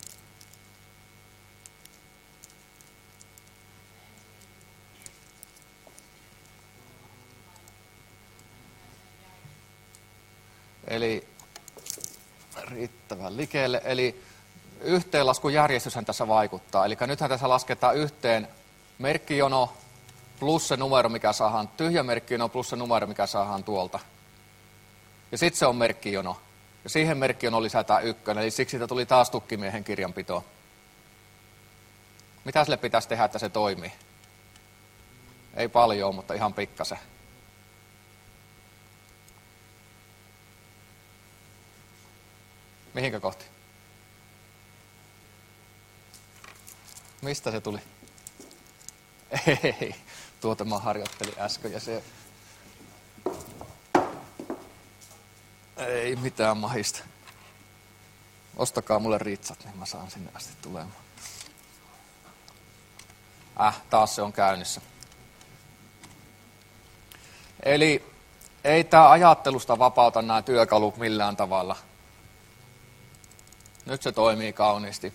Eli riittävän likeelle. Eli yhteenlaskujärjestyshän tässä vaikuttaa. Eli nythän tässä lasketaan yhteen merkkijono plus se numero, mikä saadaan tyhjä merkkijono plus se numero, mikä saadaan tuolta. Ja sitten se on merkkijono. Ja siihen merkkijonoon lisätään 1, eli siksi siitä tuli taas tukkimiehen kirjanpito. Mitä sille pitäisi tehdä, että se toimii? Ei paljon, mutta ihan pikkasen. Mihinkä kohti? Mistä se tuli? Ei, tuota mä harjoittelin äsken ja se... Ei mitään mahista. Ostakaa mulle ritsat, niin mä saan sinne asti tulemaan. Taas se on käynnissä. Eli ei tää ajattelusta vapauta nämä työkalut millään tavalla. Nyt se toimii kauniisti.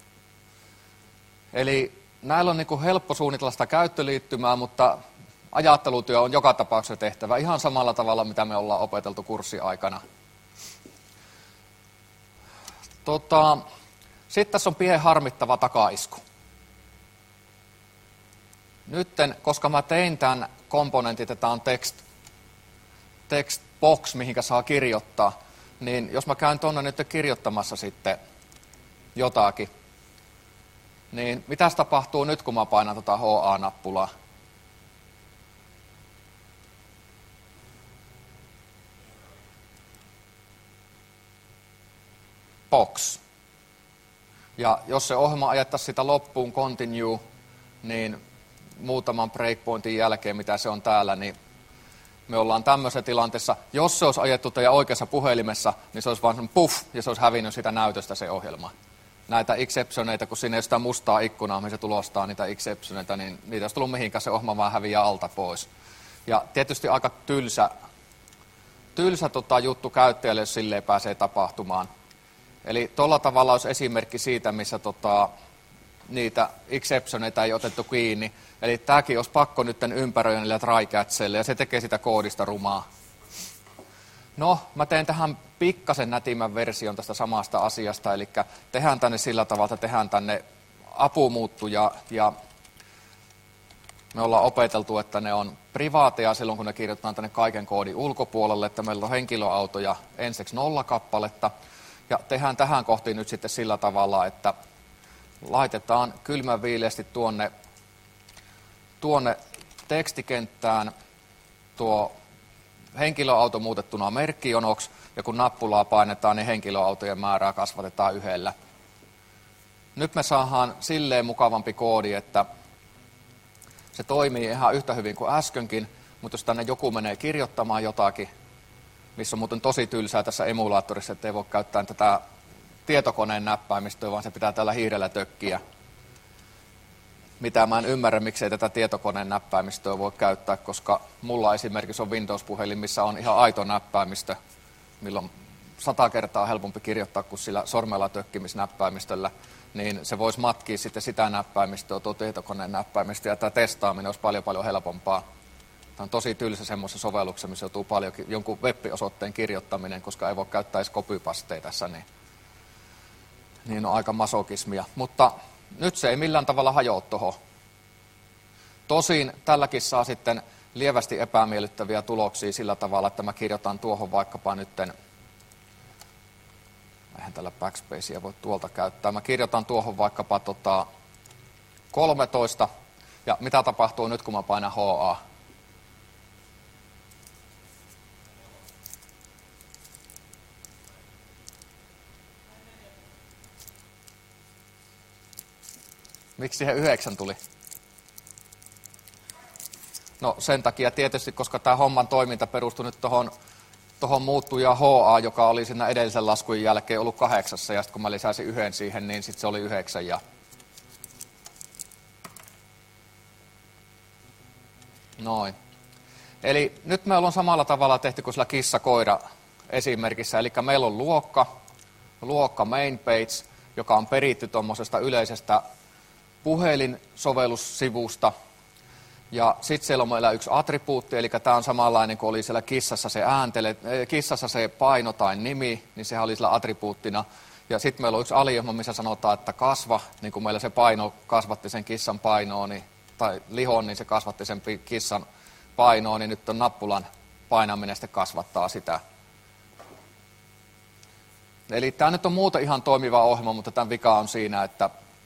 Eli näillä on niin kuin helppo suunnitella sitä käyttöliittymää, mutta ajattelutyö on joka tapauksessa tehtävä ihan samalla tavalla, mitä me ollaan opeteltu kurssin aikana. Sitten tässä on pieni harmittava takaisku. Nytten, koska mä tein tämän komponentin, että tämä on box, mihinkä saa kirjoittaa, niin jos mä käyn tuonne nyt kirjoittamassa sitten jotakin, niin mitäs tapahtuu nyt, kun mä painan tota HA-nappulaa? Box. Ja jos se ohjelma ajettaisiin sitä loppuun, continue, niin muutaman breakpointin jälkeen, mitä se on täällä, niin me ollaan tämmöisessä tilanteessa. Jos se olisi ajettu teidän oikeassa puhelimessa, niin se olisi vaan puff, ja se olisi hävinnyt sitä näytöstä se ohjelma. Näitä exceptioneita, kun siinä ei ole sitä mustaa ikkunaa, mihin se tulostaa niitä exceptioneita, niin niitä olisi tullut mihinkään, se ohjelma vaan häviää alta pois. Ja tietysti aika tylsä juttu käyttäjälle, jos silleen pääsee tapahtumaan. Eli tuolla tavalla olisi esimerkki siitä, missä niitä exceptioneita ei otettu kiinni. Eli tämäkin olisi pakko nyt ympäröidä niillä try-catcheilla, ja se tekee sitä koodista rumaa. No, mä teen tähän pikkasen nätimän version tästä samasta asiasta, eli tehdään tänne sillä tavalla, että tehdään tänne apumuuttuja, ja me ollaan opeteltu, että ne on privaateja silloin, kun ne kirjoitetaan tänne kaiken koodin ulkopuolelle, että meillä on henkilöautoja ensiksi 0 kappaletta, ja tehdään tähän kohtiin nyt sitten sillä tavalla, että laitetaan kylmän viileästi tuonne tekstikenttään tuo henkilöauto muutettuna merkkijonoksi, ja kun nappulaa painetaan, niin henkilöautojen määrää kasvatetaan 1. Nyt me saadaan silleen mukavampi koodi, että se toimii ihan yhtä hyvin kuin äskenkin, mutta jos tänne joku menee kirjoittamaan jotakin, missä on muuten tosi tylsää tässä emulaattorissa, että ei voi käyttää tätä tietokoneen näppäimistöä, vaan se pitää tällä hiirellä tökkiä. Mitä mä en ymmärrä, miksei tätä tietokoneen näppäimistöä voi käyttää, koska mulla esimerkiksi on Windows-puhelin, missä on ihan aito näppäimistö, milloin 100 kertaa helpompi kirjoittaa kuin sillä sormella tökkimisnäppäimistöllä, niin se voisi matkia sitten sitä näppäimistöä, tuo tietokoneen näppäimistöä, ja tämä testaaminen olisi paljon helpompaa. Tämä on tosi tylsä semmoisen sovelluksen, missä joutuu paljon jonkun web-osoitteen kirjoittaminen, koska ei voi käyttää edes copypasteja tässä, niin on aika masokismia. Mutta nyt se ei millään tavalla hajoa tuohon. Tosin tälläkin saa sitten lievästi epämiellyttäviä tuloksia sillä tavalla, että mä kirjoitan tuohon vaikkapa nytten, eihän tällä backspacea voi tuolta käyttää, mä kirjoitan tuohon vaikkapa 13, ja mitä tapahtuu nyt, kun mä painan HA? Miksi siihen 9 tuli? No sen takia tietysti, koska tämä homman toiminta perustui nyt tuohon muuttujaan HA, joka oli siinä edellisen laskun jälkeen ollut 8, ja sitten kun mä lisäsin 1 siihen, niin sitten se oli 9. Noin. Eli nyt me ollaan samalla tavalla tehty kuin sillä kissa-koira esimerkissä, eli meillä on luokka main page, joka on peritty tuommoisesta yleisestä puhelinsovellussivusta. Ja sitten siellä on meillä yksi attribuutti, eli tämä on samanlainen kuin oli siellä kissassa se paino tai nimi, niin sehän oli sillä attribuuttina. Ja sitten meillä on yksi aliohjelma, missä sanotaan, että kasva, niin kuin meillä se paino kasvatti sen kissan painoa, tai lihon, niin se kasvatti sen kissan painoa, niin nyt on nappulan painaminen sitten kasvattaa sitä. Eli tämä nyt on muuten ihan toimiva ohjelma, mutta tämän vika on siinä, että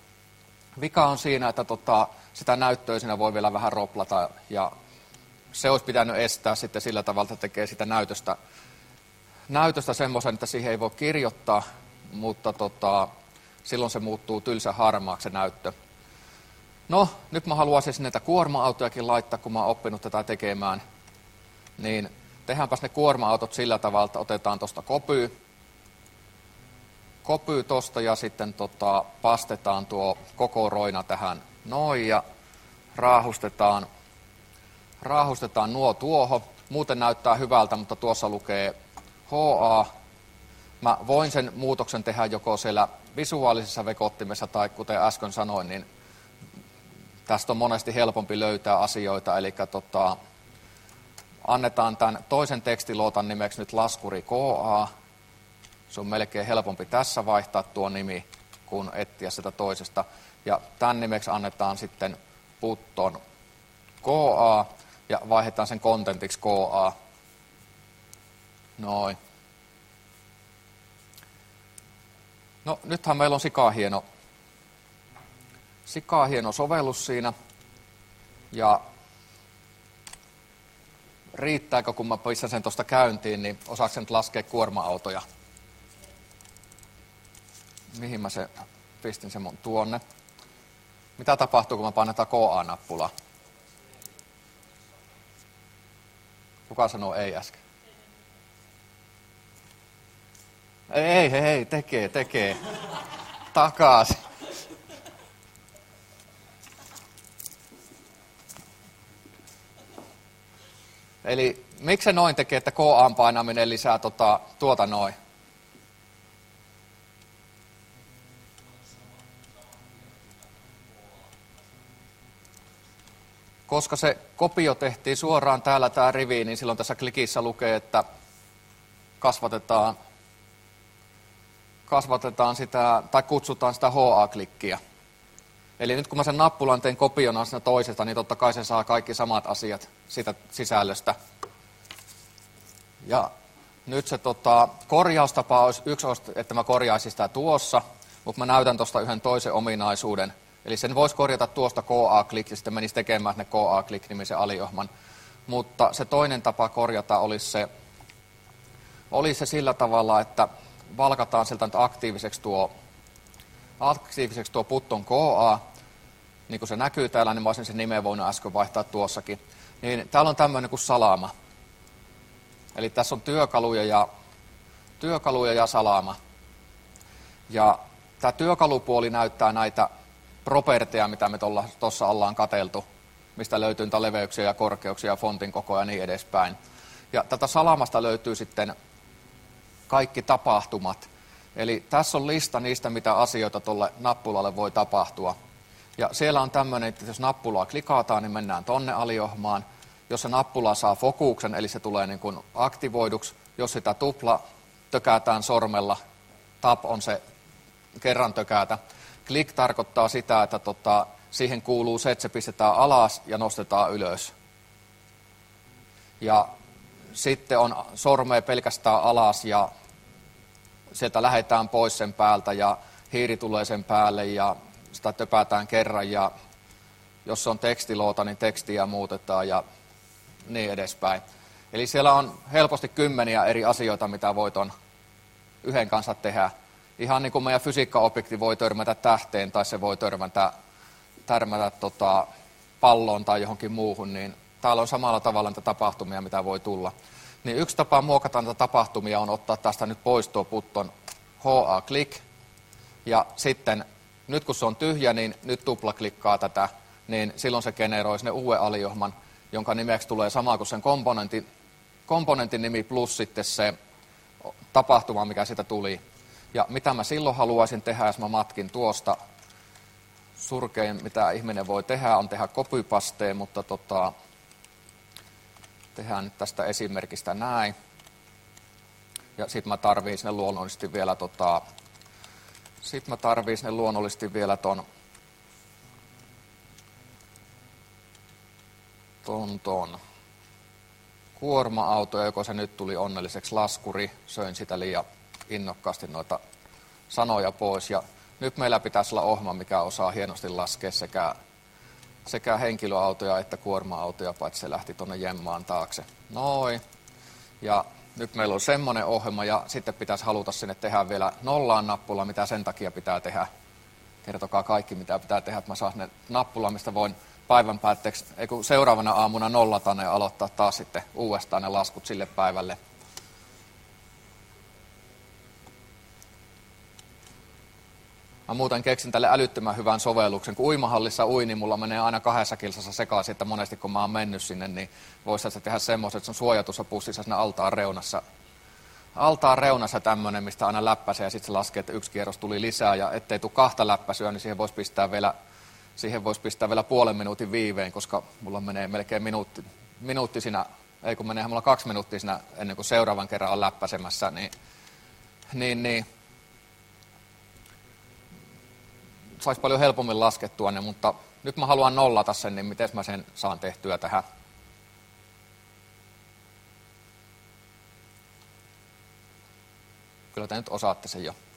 sitä näyttöä siinä voi vielä vähän roplata, ja se olisi pitänyt estää sitten sillä tavalla, että tekee sitä näytöstä semmoisen, että siihen ei voi kirjoittaa, mutta silloin se muuttuu tylsä harmaaksi se näyttö. No, nyt mä haluaisin näitä kuorma-autojakin laittaa, kun mä oon oppinut tätä tekemään, niin tehdäänpäs ne kuorma-autot sillä tavalla, että otetaan tuosta kopy tosta ja sitten pastetaan tuo koko roina tähän noin ja raahustetaan nuo tuohon. Muuten näyttää hyvältä, mutta tuossa lukee HA. Mä voin sen muutoksen tehdä joko siellä visuaalisessa vekottimessa tai kuten äsken sanoin, niin tästä on monesti helpompi löytää asioita. Eli annetaan tämän toisen tekstiluotan nimeksi nyt laskuri KA. Se on melkein helpompi tässä vaihtaa tuo nimi, kuin etsiä sitä toisesta. Ja tämän nimeksi annetaan sitten button KA ja vaihdetaan sen contentiksi KA. Noin. No nythän meillä on sikahieno sovellus siinä. Ja riittääkö, kun mä pistän sen tuosta käyntiin, niin osaako sen nyt laskea kuorma-autoja? Mihin mä pistin sen mun tuonne? Mitä tapahtuu, kun mä painetaan KA-nappulaa? Kuka sanoo ei äsken? Ei, tekee. Takaisin. Eli miksi se noin tekee, että KA:n painaminen lisää tuota noin? Koska se kopio tehtiin suoraan täällä tämä rivi, niin silloin tässä klikissä lukee, että kasvatetaan sitä, tai kutsutaan sitä HA-klikkiä. Eli nyt kun mä sen nappulan teen kopiona siinä toisesta, niin totta kai se saa kaikki samat asiat siitä sisällöstä. Ja nyt se korjaustapa olisi yksi, että mä korjaisin sitä tuossa, mutta mä näytän tuosta yhden toisen ominaisuuden. Eli sen voisi korjata tuosta KA-klik ja sitten menisi tekemään ne KA-klik-nimisen aliohman. Mutta se toinen tapa korjata olisi se sillä tavalla, että valkataan sieltä nyt aktiiviseksi tuo putton KA, niin kuin se näkyy täällä, niin mä olisin sen nimen voinut äsken vaihtaa tuossakin. Niin täällä on tämmöinen kuin salama. Eli tässä on työkaluja ja salama. Ja tämä työkalupuoli näyttää näitä properteja, mitä me tuossa ollaan katseltu, mistä löytyy niitä leveyksiä ja korkeuksia ja fontin kokoja ja niin edespäin. Ja tätä salamasta löytyy sitten kaikki tapahtumat. Eli tässä on lista niistä, mitä asioita tuolle nappulalle voi tapahtua. Ja siellä on tämmöinen, että jos nappulaa klikataan, niin mennään tonne aliohmaan. Jos se nappula saa fokuksen, eli se tulee niin kuin aktivoiduksi. Jos sitä tupla tökätään sormella, tap on se kerran tökätä. Click tarkoittaa sitä, että siihen kuuluu se, että se pistetään alas ja nostetaan ylös. Ja sitten on sormea pelkästään alas ja sieltä lähdetään pois sen päältä ja hiiri tulee sen päälle ja sitä töpätään kerran ja jos se on tekstiloota, niin tekstiä muutetaan ja niin edespäin. Eli siellä on helposti kymmeniä eri asioita, mitä voi ton yhden kanssa tehdä. Ihan niin kuin meidän fysiikkaobjekti voi törmätä tähteen tai se voi törmätä palloon tai johonkin muuhun, niin täällä on samalla tavalla niitä tapahtumia, mitä voi tulla. Niin yksi tapa muokata näitä tapahtumia on ottaa tästä nyt pois tuo putton HA-click. Ja sitten, nyt kun se on tyhjä, niin nyt tuplaklikkaa tätä, niin silloin se generoi sinne uuden aliohman, jonka nimeksi tulee sama kuin sen komponentin nimi plus sitten se tapahtuma, mikä siitä tuli. Ja mitä mä silloin haluaisin tehdä, jos mä matkin tuosta, surkein mitä ihminen voi tehdä, on tehdä copy-pasteen, mutta tehdään nyt tästä esimerkistä näin. Ja sitten mä tarviin sinne luonnollisesti vielä ton kuorma-auto, joko se nyt tuli onnelliseksi laskuri, söin sitä liian innokkaasti noita sanoja pois. Ja nyt meillä pitäisi olla ohjelma, mikä osaa hienosti laskea sekä henkilöautoja että kuorma-autoja, paitsi se lähti tuonne jemmaan taakse. Noin. Ja nyt meillä on semmoinen ohjelma ja sitten pitäisi haluta sinne tehdä vielä nollaan nappula, mitä sen takia pitää tehdä. Kertokaa kaikki, mitä pitää tehdä, että mä saan ne nappula, mistä voin päivän päätteeksi, seuraavana aamuna nollata ne ja aloittaa taas sitten uudestaan ne laskut sille päivälle. Mä muuten keksin tälle älyttömän hyvän sovelluksen. Kun uimahallissa niin mulla menee aina 2 kilsassa sekaisin, että monesti kun mä oon mennyt sinne, niin voisi tehdä semmoiset, että se on suojatussa pussissa siinä altaan reunassa tämmöinen, mistä aina läppäsee ja sitten se laskee, että 1 kierros tuli lisää ja ettei tule 2 läppäsyä, niin siihen voisi pistää vielä puolen minuutin viiveen, koska mulla menee melkein minuutti siinä, ei kun meneehän mulla 2 minuuttia siinä ennen kuin seuraavan kerran on läppäsemässä, niin saisi paljon helpommin laskettua ne, mutta nyt mä haluan nollata sen, niin miten mä sen saan tehtyä tähän. Kyllä te nyt osaatte sen jo.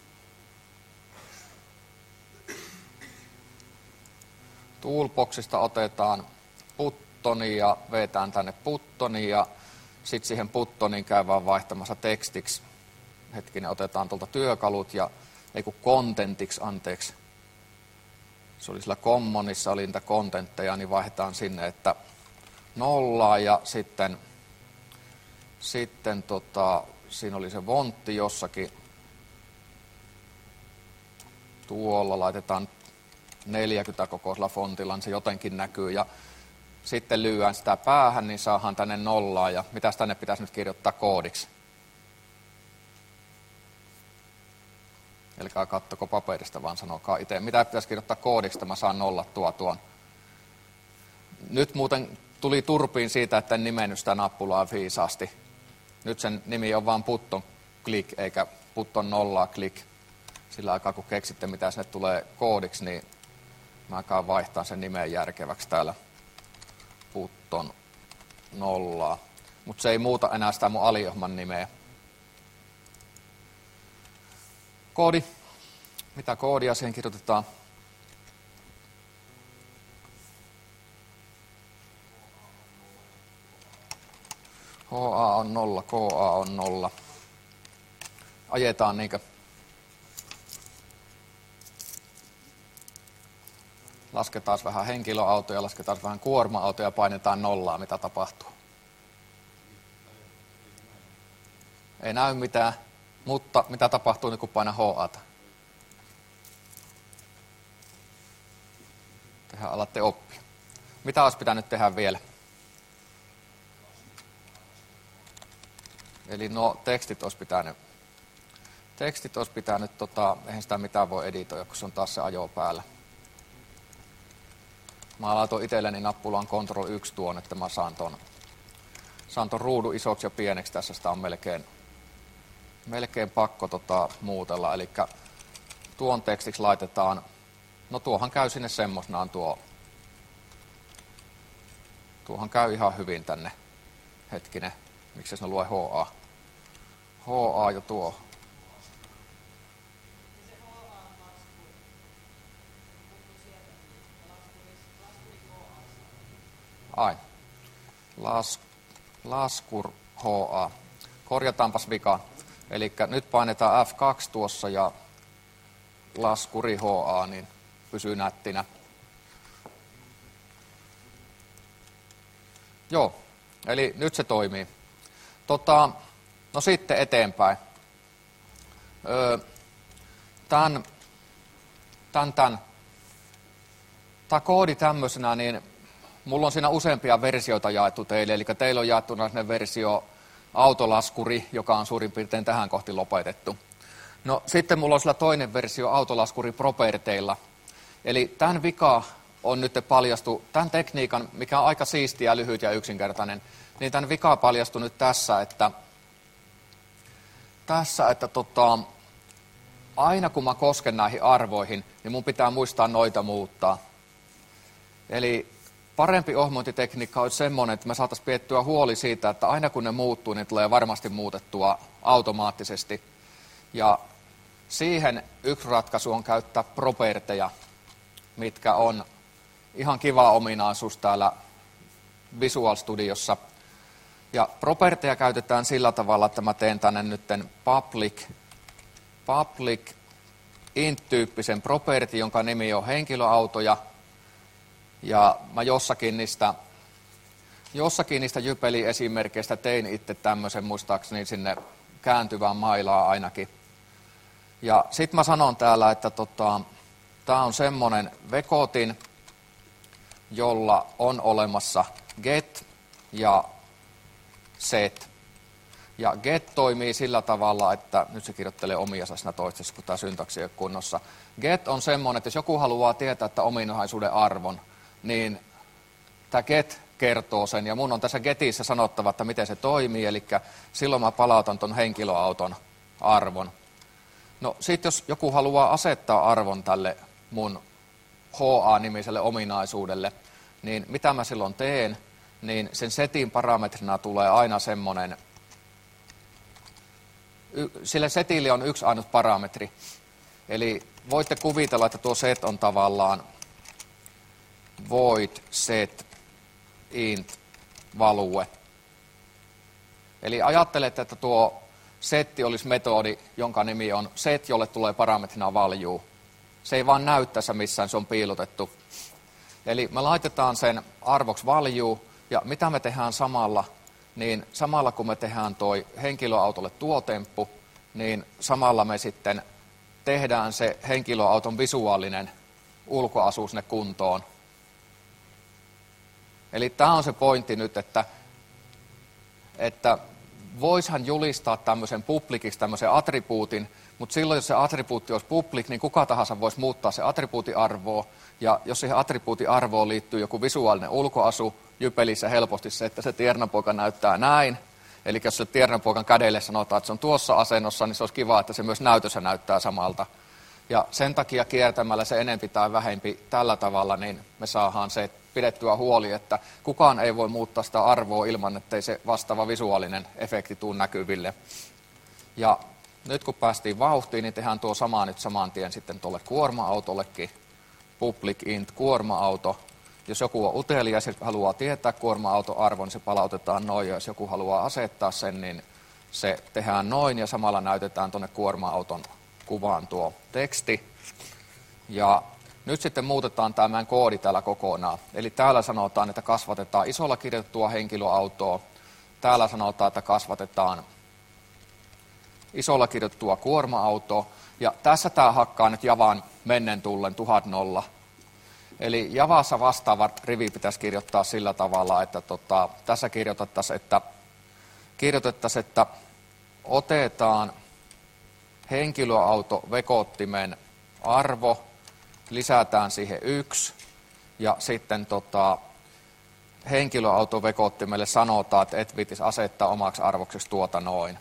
Toolboxista otetaan buttoni ja vetään tänne buttoni ja sitten siihen buttoniin käy vaan vaihtamassa tekstiksi. Hetkinen, otetaan tuolta työkalut ja contentiksi, anteeksi. Se oli sillä commonissa, oli niitä contentteja, niin vaihdetaan sinne, että 0 ja sitten siinä oli se vontti jossakin. Tuolla laitetaan 40 kokoisella fontilla, niin se jotenkin näkyy. Ja sitten lyödään sitä päähän, niin saadaan tänne 0. Ja mitäs tänne pitäisi nyt kirjoittaa koodiksi? Elkää kattoko paperista, vaan sanokaa itse. Mitä pitäisi kirjoittaa koodiksi, että mä saan nollattua tuon? Nyt muuten tuli turpiin siitä, että en nimennyt sitä nappulaa viisaasti. Nyt sen nimi on vaan button click, eikä button nollaa click. Sillä aikaa, kun keksitte, mitä sinne tulee koodiksi, niin mä käyn vaihtaa sen nimen järkeväksi täällä button nollaa. Mutta se ei muuta enää sitä mun aliohman nimeä. Koodi. Mitä koodia siihen kirjoitetaan? HA on 0, KA on 0. Ajetaan niinkö? Lasketaan vähän henkilöautoja, lasketaan vähän kuorma-autoja ja painetaan 0, mitä tapahtuu. Ei näy mitään, mutta mitä tapahtuu nyt kun painaa HA:ta? Tehän alatte oppia. Mitä olisi pitänyt tehdä vielä? Eli tekstit olisi pitänyt, eihän sitä mitään voi editoida, kun se on taas se ajo päällä. Mä laitoin itselleni nappulaan Ctrl 1 tuon, että mä saan ton ruudun isoksi ja pieneksi. Tässä sitä on melkein pakko muutella. Eli tuon tekstiksi laitetaan, no tuohan käy sinne semmosnaan tuohan käy ihan hyvin tänne. Hetkinen, miksi se lue HA? HA jo tuo. Ai. Laskur HA. Korjataanpas vika. Eli nyt painetaan F2 tuossa ja laskuri HA, niin pysyy nättinä. Joo, eli nyt se toimii. No sitten eteenpäin. Tämä koodi tämmöisenä, niin mulla on siinä useampia versioita jaettu teille. Eli teillä on jaettuna sellainen versio autolaskuri, joka on suurin piirtein tähän kohti lopetettu. No sitten mulla on sillä toinen versio autolaskuri properteilla. Eli tämän vika on nyt paljastu, tämän tekniikan, mikä on aika siistiä, lyhyt ja yksinkertainen, niin tämän vika paljastui nyt tässä, että aina kun mä kosken näihin arvoihin, niin mun pitää muistaa noita muuttaa. Eli parempi ohjelmointitekniikka olisi semmoinen, että me saataisiin piettyä huoli siitä, että aina kun ne muuttuu, niin tulee varmasti muutettua automaattisesti. Ja siihen yksi ratkaisu on käyttää properteja, mitkä on ihan kiva ominaisuus täällä Visual Studiossa. Ja properteja käytetään sillä tavalla, että mä teen tänne nytten public int-tyyppisen property, jonka nimi on henkilöautoja. Ja mä jossakin niistä Jypeli-esimerkkeistä tein itse tämmöisen muistaakseni sinne kääntyvään mailaa ainakin. Ja sit mä sanon täällä, että tää on semmonen vekotin, jolla on olemassa get ja set. Ja get toimii sillä tavalla, että nyt se kirjoittelee omia siinä toisessa, kun tämä syntaksi ei ole kunnossa. Get on semmoinen, että jos joku haluaa tietää, että ominaisuuden arvon, niin tämä get kertoo sen. Ja mun on tässä getissä sanottava, että miten se toimii, eli silloin mä palautan ton henkilöauton arvon. No sit jos joku haluaa asettaa arvon tälle mun HA-nimiselle ominaisuudelle, niin mitä mä silloin teen, niin sen setin parametrina tulee aina semmoinen sille setille on yksi ainut parametri. Eli voitte kuvitella, että tuo set on tavallaan void set int value. Eli ajattelette, että tuo setti olisi metodi, jonka nimi on set, jolle tulee parametrina value. Se ei vaan näy tässä missään, se on piilotettu. Eli me laitetaan sen arvoksi value, ja mitä me tehdään samalla, niin samalla kun me tehdään toi henkilöautolle tuo temppu, niin samalla me sitten tehdään se henkilöauton visuaalinen ulkoasu sinne kuntoon. Eli tämä on se pointti nyt, että voisihan julistaa tämmöisen publiciksi tämmöisen attribuutin, mutta silloin jos se attribuutti olisi public, niin kuka tahansa voisi muuttaa se attribuutiarvoa. Ja jos siihen attribuutiarvoon liittyy joku visuaalinen ulkoasu, Jypelissä helposti se, että se tiernapoika näyttää näin. Eli jos se tiernapoikan kädelle sanotaan, että se on tuossa asennossa, niin se olisi kiva, että se myös näytössä näyttää samalta. Ja sen takia kiertämällä se enempi tai vähempi tällä tavalla, niin me saadaan se pidettyä huoli, että kukaan ei voi muuttaa sitä arvoa ilman, ettei se vastaava visuaalinen efekti tule näkyville. Ja nyt kun päästiin vauhtiin, niin tehdään tuo sama nyt saman tien sitten tuolle kuorma-autollekin. Public int kuorma-auto. Jos joku on utelias ja haluaa tietää kuorma-auton arvon, niin se palautetaan noin. Ja jos joku haluaa asettaa sen, niin se tehdään noin ja samalla näytetään tuonne kuorma-auton kuvaan tuo teksti. Ja nyt sitten muutetaan tämä meidän koodi täällä kokonaan. Eli täällä sanotaan, että kasvatetaan isolla kirjoitettua henkilöautoa. Täällä sanotaan, että kasvatetaan isolla kirjoitettua kuorma-autoa. Ja tässä tämä hakkaa nyt Javan mennen tullen 1000. Eli Javassa vastaava rivi pitäisi kirjoittaa sillä tavalla, että tässä kirjoitettaisiin, että otetaan henkilöauto vekottimen arvo, lisätään siihen 1 ja sitten henkilöauto vekottimelle sanotaan, että et viitis asettaa omaksi arvoksesi tuota noin.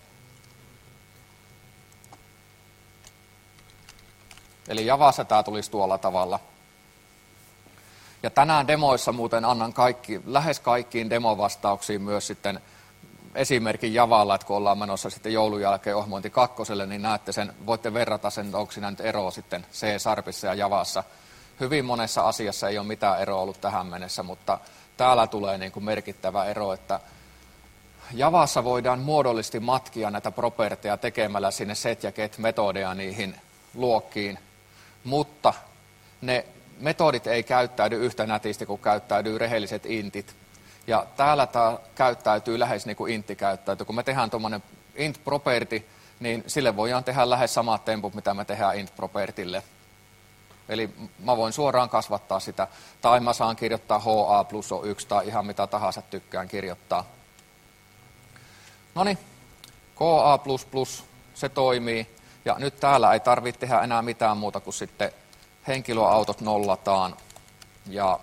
Eli Javassa tämä tulisi tuolla tavalla. Ja tänään demoissa muuten annan lähes kaikkiin demovastauksiin myös sitten esimerkin Javalla, että kun ollaan menossa sitten joulun jälkeen ohjelmointi 2, niin näette sen, voitte verrata sen, onko siinä nyt eroa sitten C-Sharpissa ja Javassa. Hyvin monessa asiassa ei ole mitään eroa ollut tähän mennessä, mutta täällä tulee niin kuin merkittävä ero, että Javassa voidaan muodollisesti matkia näitä properteja tekemällä sinne set- ja get-metodeja niihin luokkiin, mutta ne metodit ei käyttäydy yhtä nätisti kuin käyttäytyy rehelliset intit. Ja täällä tämä käyttäytyy lähes niin kuin intti käyttäytyy. Kun me tehdään tuommoinen int property, niin sille voidaan tehdä lähes samat temput, mitä me tehdään int propertylle. Eli mä voin suoraan kasvattaa sitä, tai mä saan kirjoittaa HA plus on 1 tai ihan mitä tahansa tykkään kirjoittaa. Noniin, KA++, se toimii. Ja nyt täällä ei tarvitse tehdä enää mitään muuta kuin sitten henkilöautot nollataan ja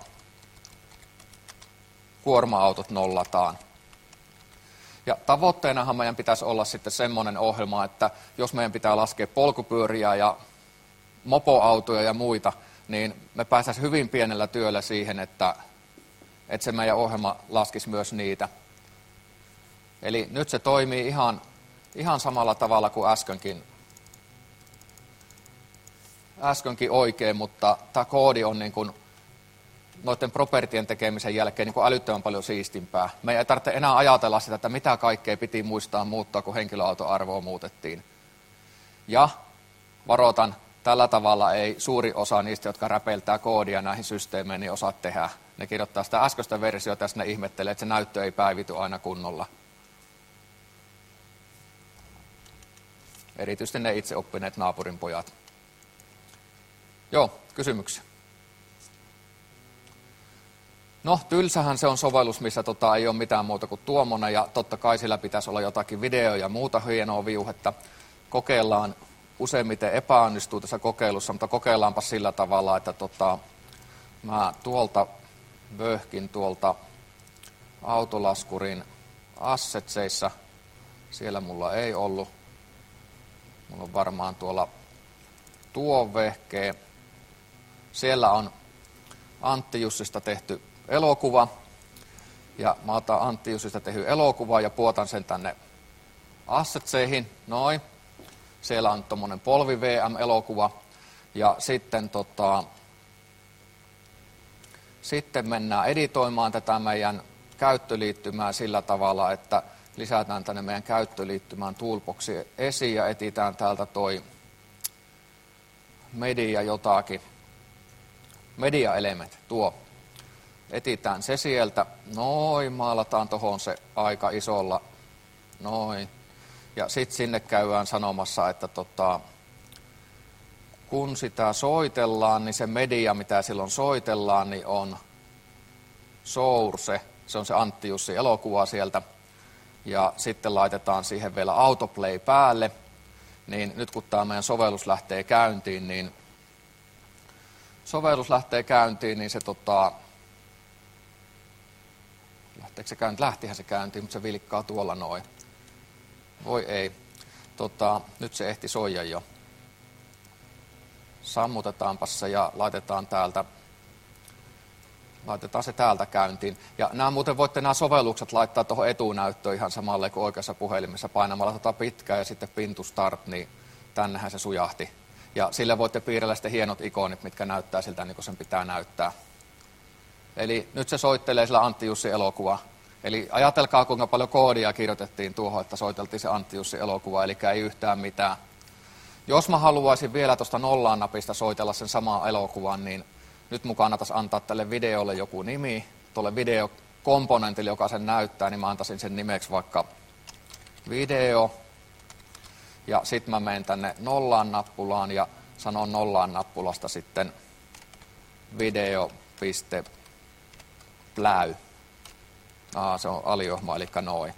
kuorma-autot nollataan. Ja tavoitteenahan meidän pitäisi olla sitten semmoinen ohjelma, että jos meidän pitää laskea polkupyöriä ja mopoautoja ja muita, niin me päästäisiin hyvin pienellä työllä siihen, että se meidän ohjelma laskisi myös niitä. Eli nyt se toimii ihan samalla tavalla kuin äskenkin oikein, mutta tämä koodi on niin kuin noiden propertien tekemisen jälkeen niin kuin älyttömän paljon siistimpää. Me ei tarvitse enää ajatella sitä, että mitä kaikkea piti muistaa muuttaa, kun henkilöauton arvoa muutettiin. Ja varoitan, tällä tavalla ei suuri osa niistä, jotka räpeltää koodia näihin systeemeihin, niin osaa tehdä. Ne kirjoittaa sitä äskeistä versiota ja ne ihmettelee, että se näyttö ei päivity aina kunnolla. Erityisesti ne itse oppineet naapurin pojat. Joo, kysymyksiä. No, tylsähän se on sovellus, missä ei ole mitään muuta kuin tuommoinen, ja totta kai sillä pitäisi olla jotakin video ja muuta hienoa viuhetta. Kokeillaan, useimmiten epäonnistuu tässä kokeilussa, mutta kokeillaanpa sillä tavalla, että mä tuolta vöhkin tuolta autolaskurin assetseissä, siellä mulla ei ollut. Mulla on varmaan tuolla tuo vehkee. Siellä on Antti Jussista tehty elokuva. Ja mä otan Antti Jussista tehty elokuva ja puotan sen tänne assetseihin. Noin. Siellä on tuommoinen polvi-VM-elokuva. Ja sitten mennään editoimaan tätä meidän käyttöliittymää sillä tavalla, että lisätään tänne meidän käyttöliittymään toolboxi esiin ja etsitään täältä toi media element, tuo. Etsitään se sieltä, noin, maalataan tohon se aika isolla, noin. Ja sitten sinne käydään sanomassa, että kun sitä soitellaan, niin se media, mitä silloin soitellaan, niin on source, se on se Antti Jussi elokuva sieltä. Ja sitten laitetaan siihen vielä autoplay päälle, niin nyt kun tämä meidän sovellus lähtee käyntiin, niin se lähtihän se käyntiin, mutta se vilkkaa tuolla noin. Voi ei. Nyt se ehti soija jo. Sammutetaanpas se ja laitetaan se täältä käyntiin. Ja voitte nämä sovellukset laittaa tuohon etunäyttöön ihan samalle kuin oikeassa puhelimessa painamalla pitkään ja sitten pin to start, niin tännehän se sujahti. Ja sille voitte piirrellä sitten hienot ikonit, mitkä näyttää siltä niin kuin sen pitää näyttää. Eli nyt se soittelee sillä Antti Jussi elokuva. Eli ajatelkaa kuinka paljon koodia kirjoitettiin tuohon, että soiteltiin se Antti Jussi elokuva, eli ei yhtään mitään. Jos mä haluaisin vielä tuosta nollaan napista soitella sen saman elokuvan, niin nyt mun kannattaisi antaa tälle videolle joku nimi. Tuolle videokomponentille, joka sen näyttää, niin mä antaisin sen nimeksi vaikka video. Ja sitten mä menen tänne nollaan nappulaan ja sanon nollaan nappulasta sitten video.pläy. Se on aliohma, eli noin.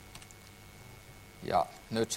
Ja nyt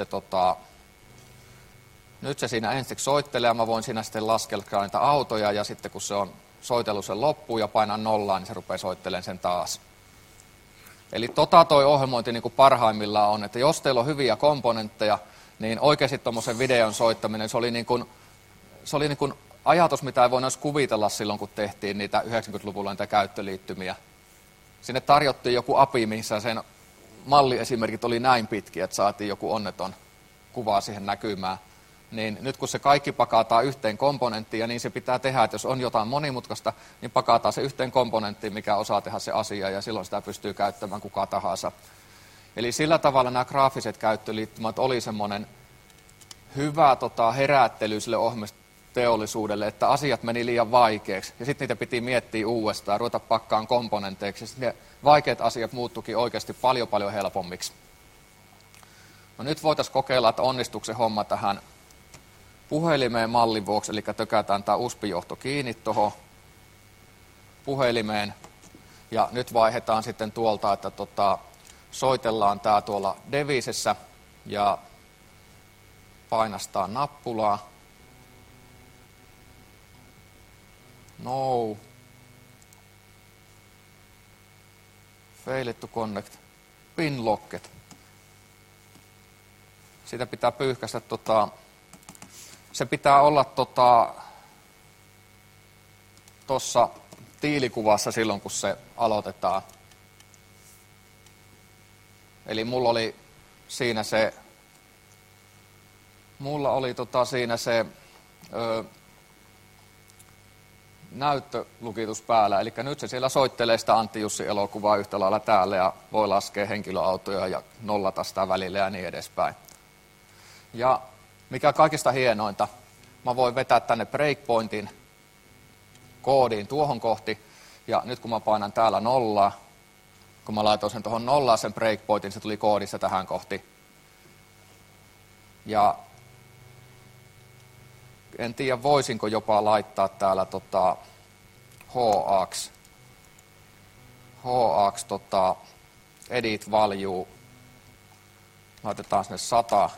se siinä ensiksi soittelee ja mä voin siinä sitten laskella niitä autoja ja sitten kun se on soitellut sen loppuun ja painan nollaan, niin se rupeaa soittelemaan sen taas. Eli toi ohjelmointi niin kuin parhaimmillaan on, että jos teillä on hyviä komponentteja, niin oikeasti tuommoisen videon soittaminen, se oli niin kuin ajatus, mitä ei voinut edes kuvitella silloin, kun tehtiin niitä 90-luvulla niitä käyttöliittymiä. Sinne tarjottiin joku API, missä sen malliesimerkit oli näin pitkiä, että saatiin joku onneton kuva siihen näkymään. Niin nyt kun se kaikki pakataan yhteen komponenttiin, ja niin se pitää tehdä, että jos on jotain monimutkaista, niin pakataan se yhteen komponenttiin, mikä osaa tehdä se asia, ja silloin sitä pystyy käyttämään kuka tahansa. Eli sillä tavalla nämä graafiset käyttöliittymät oli semmoinen hyvä herättely sille ohjelmistoteollisuudelle, että asiat meni liian vaikeaksi, ja sitten niitä piti miettiä uudestaan, ruveta pakkaan komponenteiksi, ja sitten ne vaikeat asiat muuttuikin oikeasti paljon paljon helpommiksi. No nyt voitaisiin kokeilla, että onnistuuko se homma tähän puhelimeen mallin vuoksi, eli tökätään tämä USB-johto kiinni tuohon puhelimeen, ja nyt vaihdetaan sitten tuolta, että soitellaan tämä tuolla devisessä, ja painastaan nappulaa. No. Failed to connect. Pin locked. Sitä pitää pyyhkäistä se pitää olla tuossa tiilikuvassa silloin, kun se aloitetaan. Eli mulla oli siinä se näyttölukitus päällä. Eli nyt se siellä soittelee sitä Antti Jussi elokuvaa yhtä lailla täällä ja voi laskea henkilöautoja ja nollata sitä välillä ja niin edespäin. Ja mikä kaikista hienointa, mä voin vetää tänne breakpointin koodiin tuohon kohti. Ja nyt kun mä painan täällä nollaa, kun mä laitoin sen tuohon nollaan sen breakpointin, se tuli koodissa tähän kohti. Ja en tiedä, voisinko jopa laittaa täällä HAX edit value. Laitetaan sinne 100.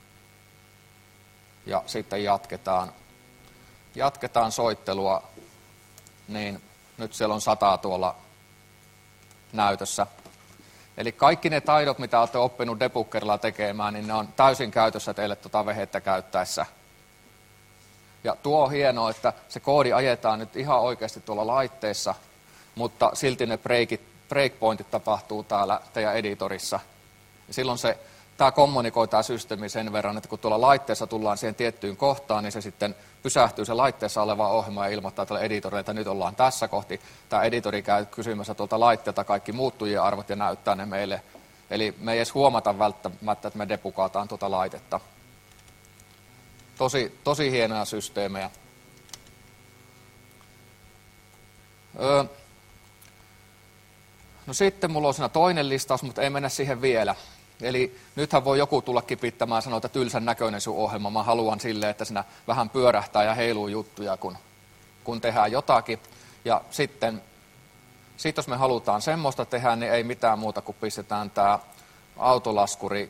Ja sitten jatketaan soittelua, niin nyt siellä on 100 tuolla näytössä. Eli kaikki ne taidot, mitä olette oppinut debuggerilla tekemään, niin ne on täysin käytössä teille vehettä käyttäessä. Ja tuo on hienoa, että se koodi ajetaan nyt ihan oikeasti tuolla laitteessa, mutta silti ne breakpointit tapahtuu täällä teidän editorissa. Ja silloin se tämä kommunikoi tämä systeemi sen verran, että kun tuolla laitteessa tullaan siihen tiettyyn kohtaan, niin se sitten pysähtyy se laitteessa oleva ohjelma ja ilmoittaa tälle editorille, että nyt ollaan tässä kohti. Tämä editori käy kysymässä tuolta laitteelta kaikki muuttujien arvot ja näyttää ne meille. Eli me ei edes huomata välttämättä, että me depukataan tuota laitetta. Tosi hienoja systeemejä. No sitten mulla on siinä toinen listaus, mutta ei mennä siihen vielä. Eli nythän voi joku tulla kipittämään ja sanoa, että tylsän näköinen sun ohjelma. Mä haluan silleen, että siinä vähän pyörähtää ja heiluu juttuja, kun tehdään jotakin. Ja sitten jos me halutaan semmoista tehdä, niin ei mitään muuta kuin pistetään tämä autolaskuri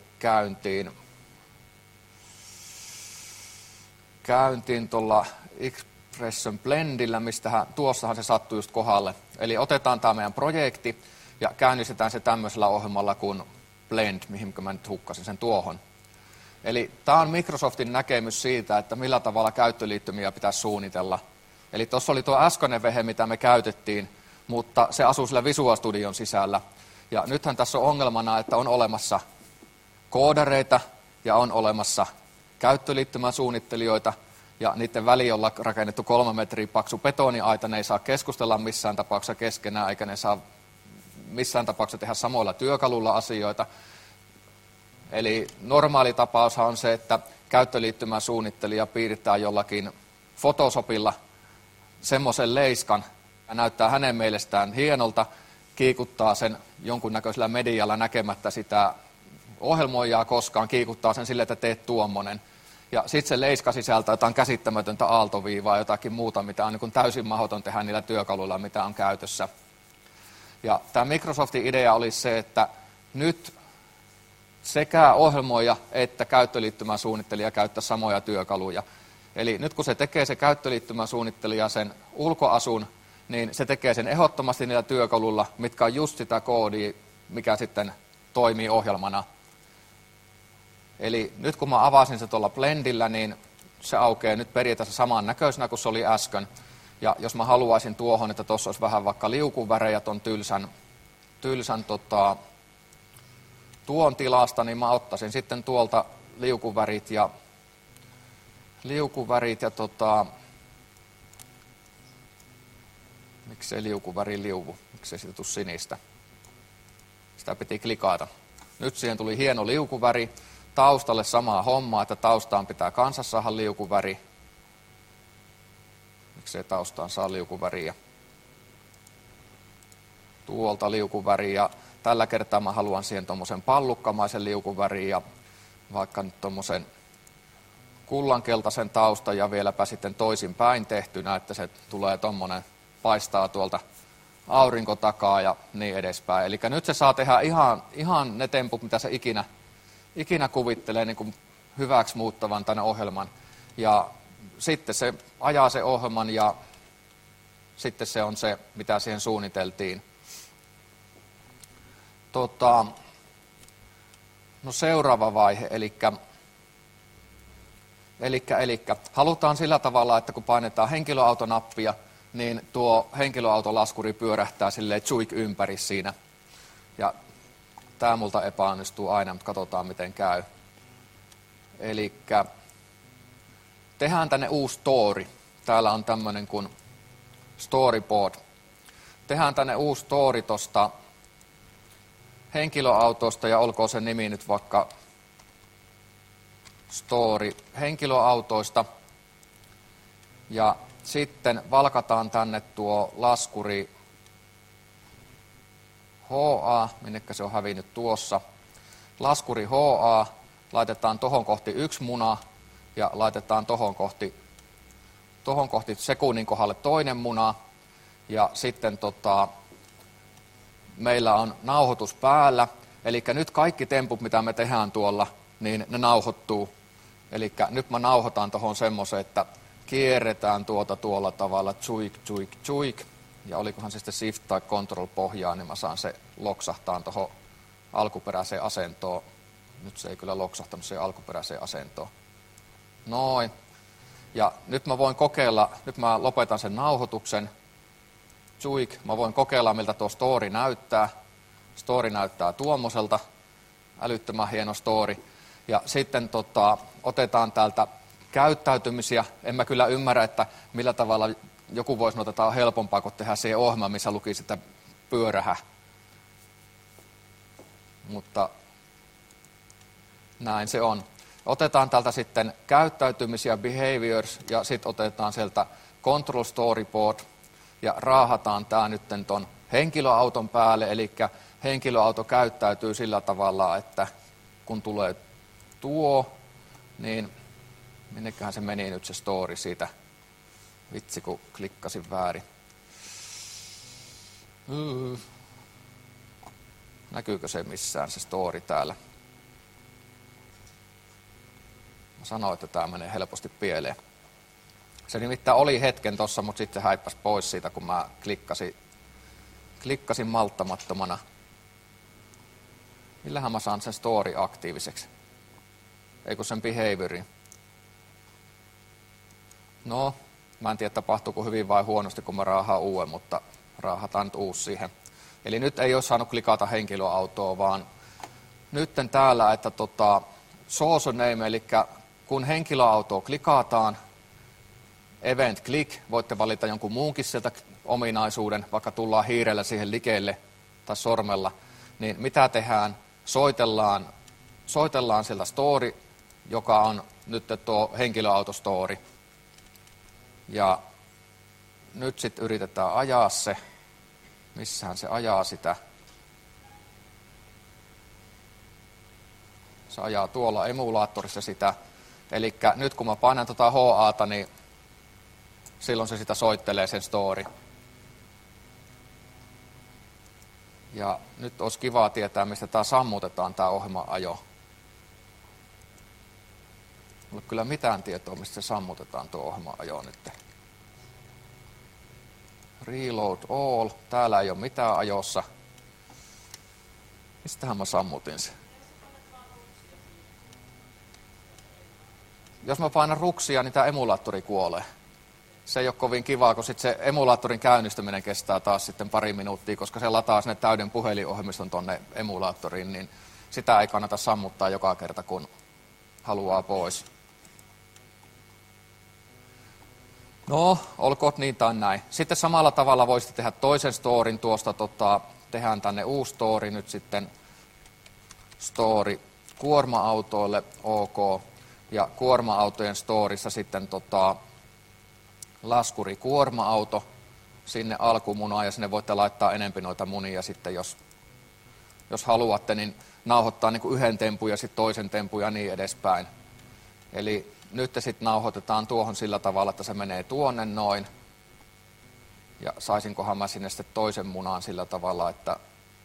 käyntiin tuolla Expression Blendillä, tuossahan se sattui just kohdalle. Eli otetaan tämä meidän projekti ja käynnistetään se tämmöisellä ohjelmalla kuin Blend, mihin mä nyt hukkasin sen tuohon. Eli tämä on Microsoftin näkemys siitä, että millä tavalla käyttöliittymiä pitäisi suunnitella. Eli tuossa oli tuo äskeinen vehe, mitä me käytettiin, mutta se asuu sillä Visual Studion sisällä. Ja nythän tässä on ongelmana, että on olemassa koodareita ja on olemassa käyttöliittymäsuunnittelijoita, ja niiden väliin on rakennettu 3 metriä paksu betoniaita, ne ei saa keskustella missään tapauksessa keskenään, eikä ne saa missään tapauksessa tehdä samoilla työkaluilla asioita. Eli normaali tapaushan on se, että käyttöliittymäsuunnittelija piirtää jollakin Photoshopilla semmoisen leiskan, ja näyttää hänen mielestään hienolta, kiikuttaa sen jonkunnäköisellä medialla näkemättä sitä ohjelmoijaa koskaan, kiikuttaa sen sille, että teet tuommoinen. Ja sitten se leiska sisältää jotain käsittämätöntä aaltoviivaa, jotakin muuta, mitä on niin kuin täysin mahdoton tehdä niillä työkaluilla, mitä on käytössä. Ja tämä Microsoftin idea oli se, että nyt sekä ohjelmoija että käyttöliittymäsuunnittelija käyttää samoja työkaluja. Eli nyt kun se tekee se käyttöliittymäsuunnittelija sen ulkoasun, niin se tekee sen ehdottomasti niillä työkaluilla, mitkä on just sitä koodia, mikä sitten toimii ohjelmana. Eli nyt kun mä avasin se tuolla Blendillä, niin se aukeaa nyt periaatteessa saman näköisenä kuin se oli äsken. Ja jos mä haluaisin tuohon, että tuossa olisi vähän vaikka liukuvärejä ton tylsän tuon tilasta, niin mä ottaisin sitten tuolta liukuvärit ja miksei liukuväri liuvu, miksei siitä tule sinistä. Sitä piti klikata. Nyt siihen tuli hieno liukuväri. Taustalle samaa hommaa, että taustaan pitää kanssa saada liukuväri. Miksei taustaan saa liukuväriä. Tuolta liukuväri ja tällä kertaa mä haluan siihen tuommoisen pallukkamaisen liukuvärin ja vaikka nyt tuommoisen kullankeltaisen taustan ja vieläpä sitten toisinpäin tehtynä, että se tulee tuommoinen, paistaa tuolta aurinko takaa ja niin edespäin. Eli nyt se saa tehdä ihan ne temput, mitä se ikinä kuvittelee niin kuin hyväksi muuttavan tänne ohjelman. Ja sitten se ajaa se ohjelman ja sitten se on se, mitä siihen suunniteltiin. No seuraava vaihe, eli halutaan sillä tavalla, että kun painetaan henkilöautonappia, niin tuo henkilöautolaskuri pyörähtää silleen tsuik ympäri siinä. Ja tämä multa epäonnistuu aina, mutta katsotaan miten käy. Eli tehdään tänne uusi story. Täällä on tämmöinen kuin storyboard. Tehdään tänne uusi story tuosta henkilöautosta ja olkoon sen nimi nyt vaikka story henkilöautoista. Ja sitten valkataan tänne tuo laskuri HA, minnekä se on hävinnyt tuossa. Laskuri HA, laitetaan tohon kohti 1 muna ja laitetaan tohon kohti sekunnin kohdalle toinen muna. Ja sitten meillä on nauhoitus päällä. Eli nyt kaikki temput, mitä me tehdään tuolla, niin ne nauhoittuu. Eli nyt mä nauhoitan tohon semmoisen, että kierretään tuolla tavalla, tsuik, tsuik, tsuik. Ja olikohan se sitten shift tai control pohjaa, niin mä saan se loksahtaan tuohon alkuperäiseen asentoon. Nyt se ei kyllä loksahtanut siihen alkuperäiseen asentoon. Noin. Ja nyt mä voin kokeilla, nyt mä lopetan sen nauhoituksen. Tsuik, mä voin kokeilla, miltä tuo story näyttää. Story näyttää tuommoiselta. älyttömän hieno story. Ja sitten otetaan täältä käyttäytymisiä. En mä kyllä ymmärrä, että millä tavalla joku voisi sanoa, että tämä on helpompaa kuin tehdä siihen ohjelma, missä luki sitä pyörähä. Mutta näin se on. Otetaan täältä sitten käyttäytymisiä, behaviors, ja sitten otetaan sieltä control storyboard, ja raahataan tämä nyt ton henkilöauton päälle, eli henkilöauto käyttäytyy sillä tavalla, että kun tulee tuo, niin minneköhän se meni nyt se story siitä. Vitsi, kun klikkasin väärin. Näkyykö se missään se story täällä? Mä sanoin, että tämä menee helposti pieleen. Se nimittäin oli hetken tossa, mutta sitten se häippäsi pois siitä, kun mä klikkasin malttamattomana. Millähän mä saan sen story aktiiviseksi? Ei kun sen behaviorin. No, mä en tiedä tapahtuuko hyvin vai huonosti, kun mä raahaan uuden, mutta raahataan nyt uusi siihen. Eli nyt ei ole saanut klikata henkilöautoa, vaan nytten täällä, että source name, eli kun henkilöautoa klikataan, event click, voitte valita jonkun muunkin sieltä ominaisuuden, vaikka tullaan hiirellä siihen likeelle tai sormella, niin mitä tehdään? Soitellaan sieltä story, joka on nyt tuo henkilöautostory. Ja nyt sitten yritetään ajaa se. Missähän se ajaa sitä? Se ajaa tuolla emulaattorissa sitä. Eli nyt kun mä painan HA:ta, niin silloin se sitä soittelee sen story. Ja nyt olisi kivaa tietää, mistä tämä sammutetaan, tämä ohjelma-ajo. Mulla ei ole kyllä mitään tietoa, mistä se sammutetaan tuo ohjelma-ajo nyt. Reload all. Täällä ei ole mitään ajossa. Mistähän mä sammutin se? Jos mä painan ruksia, niin tämä emulaattori kuolee. Se ei ole kovin kivaa, kun sit se emulaattorin käynnistäminen kestää taas sitten pari minuuttia, koska se lataa sinne täyden puhelinohjelmiston tonne emulaattoriin, niin sitä ei kannata sammuttaa joka kerta, kun haluaa pois. No, olkoon niin tai näin. Sitten samalla tavalla voisitte tehdä toisen storin tuosta, tehdään tänne uusi story nyt sitten, story kuorma-autoille, ok, ja kuorma-autojen storissa sitten laskuri kuorma-auto sinne alkumunaan, ja sinne voitte laittaa enempi noita munia sitten, jos haluatte, niin nauhoittaa niin kuin yhden tempun ja sitten toisen tempun ja niin edespäin. Eli nyt sitten nauhoitetaan tuohon sillä tavalla, että se menee tuonne noin. Ja saisinkohan mä sinne sitten toisen munaan sillä tavalla, että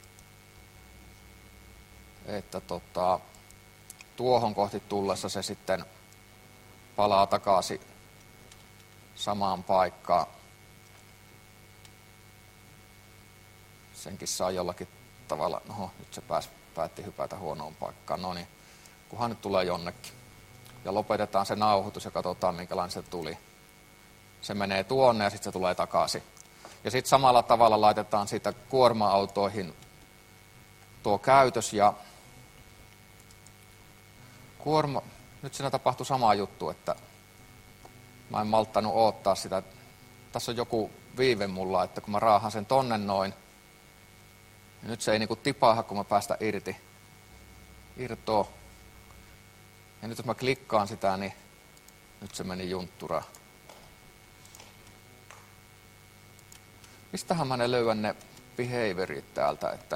tuohon kohti tullessa se sitten palaa takaisin samaan paikkaan. Senkin saa jollakin tavalla, nyt se päätti hypätä huonoon paikkaan. No niin, kunhan nyt tulee jonnekin. Ja lopetetaan se nauhoitus ja katsotaan, minkälainen se tuli. Se menee tuonne ja sitten se tulee takaisin. Ja sitten samalla tavalla laitetaan siitä kuorma-autoihin tuo käytös ja nyt siinä tapahtui sama juttu, että mä en malttanut odottaa sitä. Tässä on joku viive mulla, että kun mä raahan sen tonne noin, niin nyt se ei niinku tipaaha, kun mä päästä irtoa. Ja nyt jos mä klikkaan sitä, niin nyt se meni juntturaan. Mistähän mä ne löydän ne behaviorit täältä, että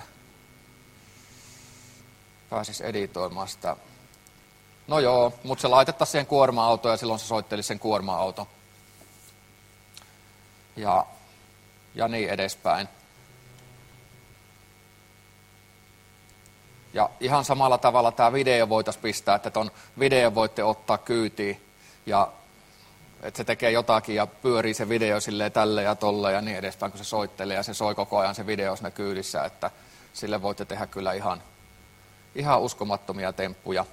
pääsis editoimaan sitä. No joo, mutta se laitettaisiin siihen kuorma-autoon ja silloin se soittelisi sen kuorma-auto. Ja niin edespäin. Ja ihan samalla tavalla tämä video voitaisiin pistää, että ton video voitte ottaa kyytiin ja että se tekee jotakin ja pyörii se video silleen tälle ja tolle ja niin edespäin, kun se soittelee ja se soi koko ajan se video siinä kyydissä, että sille voitte tehdä kyllä ihan uskomattomia temppuja,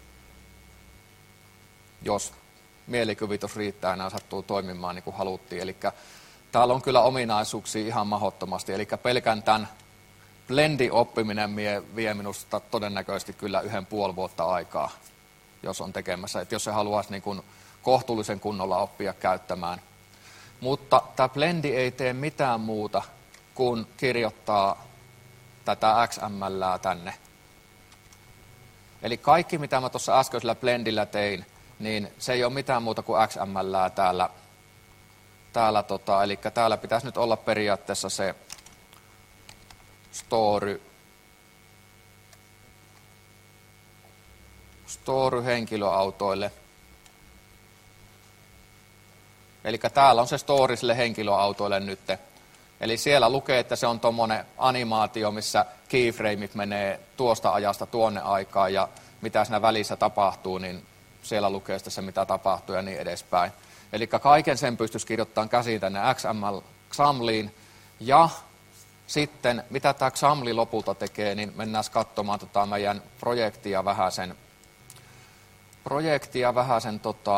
jos mielikuvitus riittää ja nämä sattuu toimimaan niin kuin haluttiin. Eli täällä on kyllä ominaisuuksia ihan mahdottomasti, eli pelkän tämän blendin oppiminen vie minusta todennäköisesti kyllä 1,5 vuotta aikaa, jos on tekemässä. Että jos se haluaisi niin kuin kohtuullisen kunnolla oppia käyttämään. Mutta tämä blendi ei tee mitään muuta kuin kirjoittaa tätä XML:ää tänne. Eli kaikki, mitä mä tuossa äskeisellä blendillä tein, niin se ei ole mitään muuta kuin XML:ää täällä. Eli täällä pitäisi nyt olla periaatteessa se story henkilöautoille. Eli täällä on se story sille henkilöautoille nyt. Eli siellä lukee, että se on tuommoinen animaatio, missä keyframeit menee tuosta ajasta tuonne aikaan ja mitä siinä välissä tapahtuu, niin siellä lukee sitten se, mitä tapahtuu ja niin edespäin. Eli kaiken sen pystyisi kirjoittamaan käsiin tänne XAMLiin. Ja sitten, mitä tämä XAML lopulta tekee, niin mennään katsomaan meidän projektia vähäsen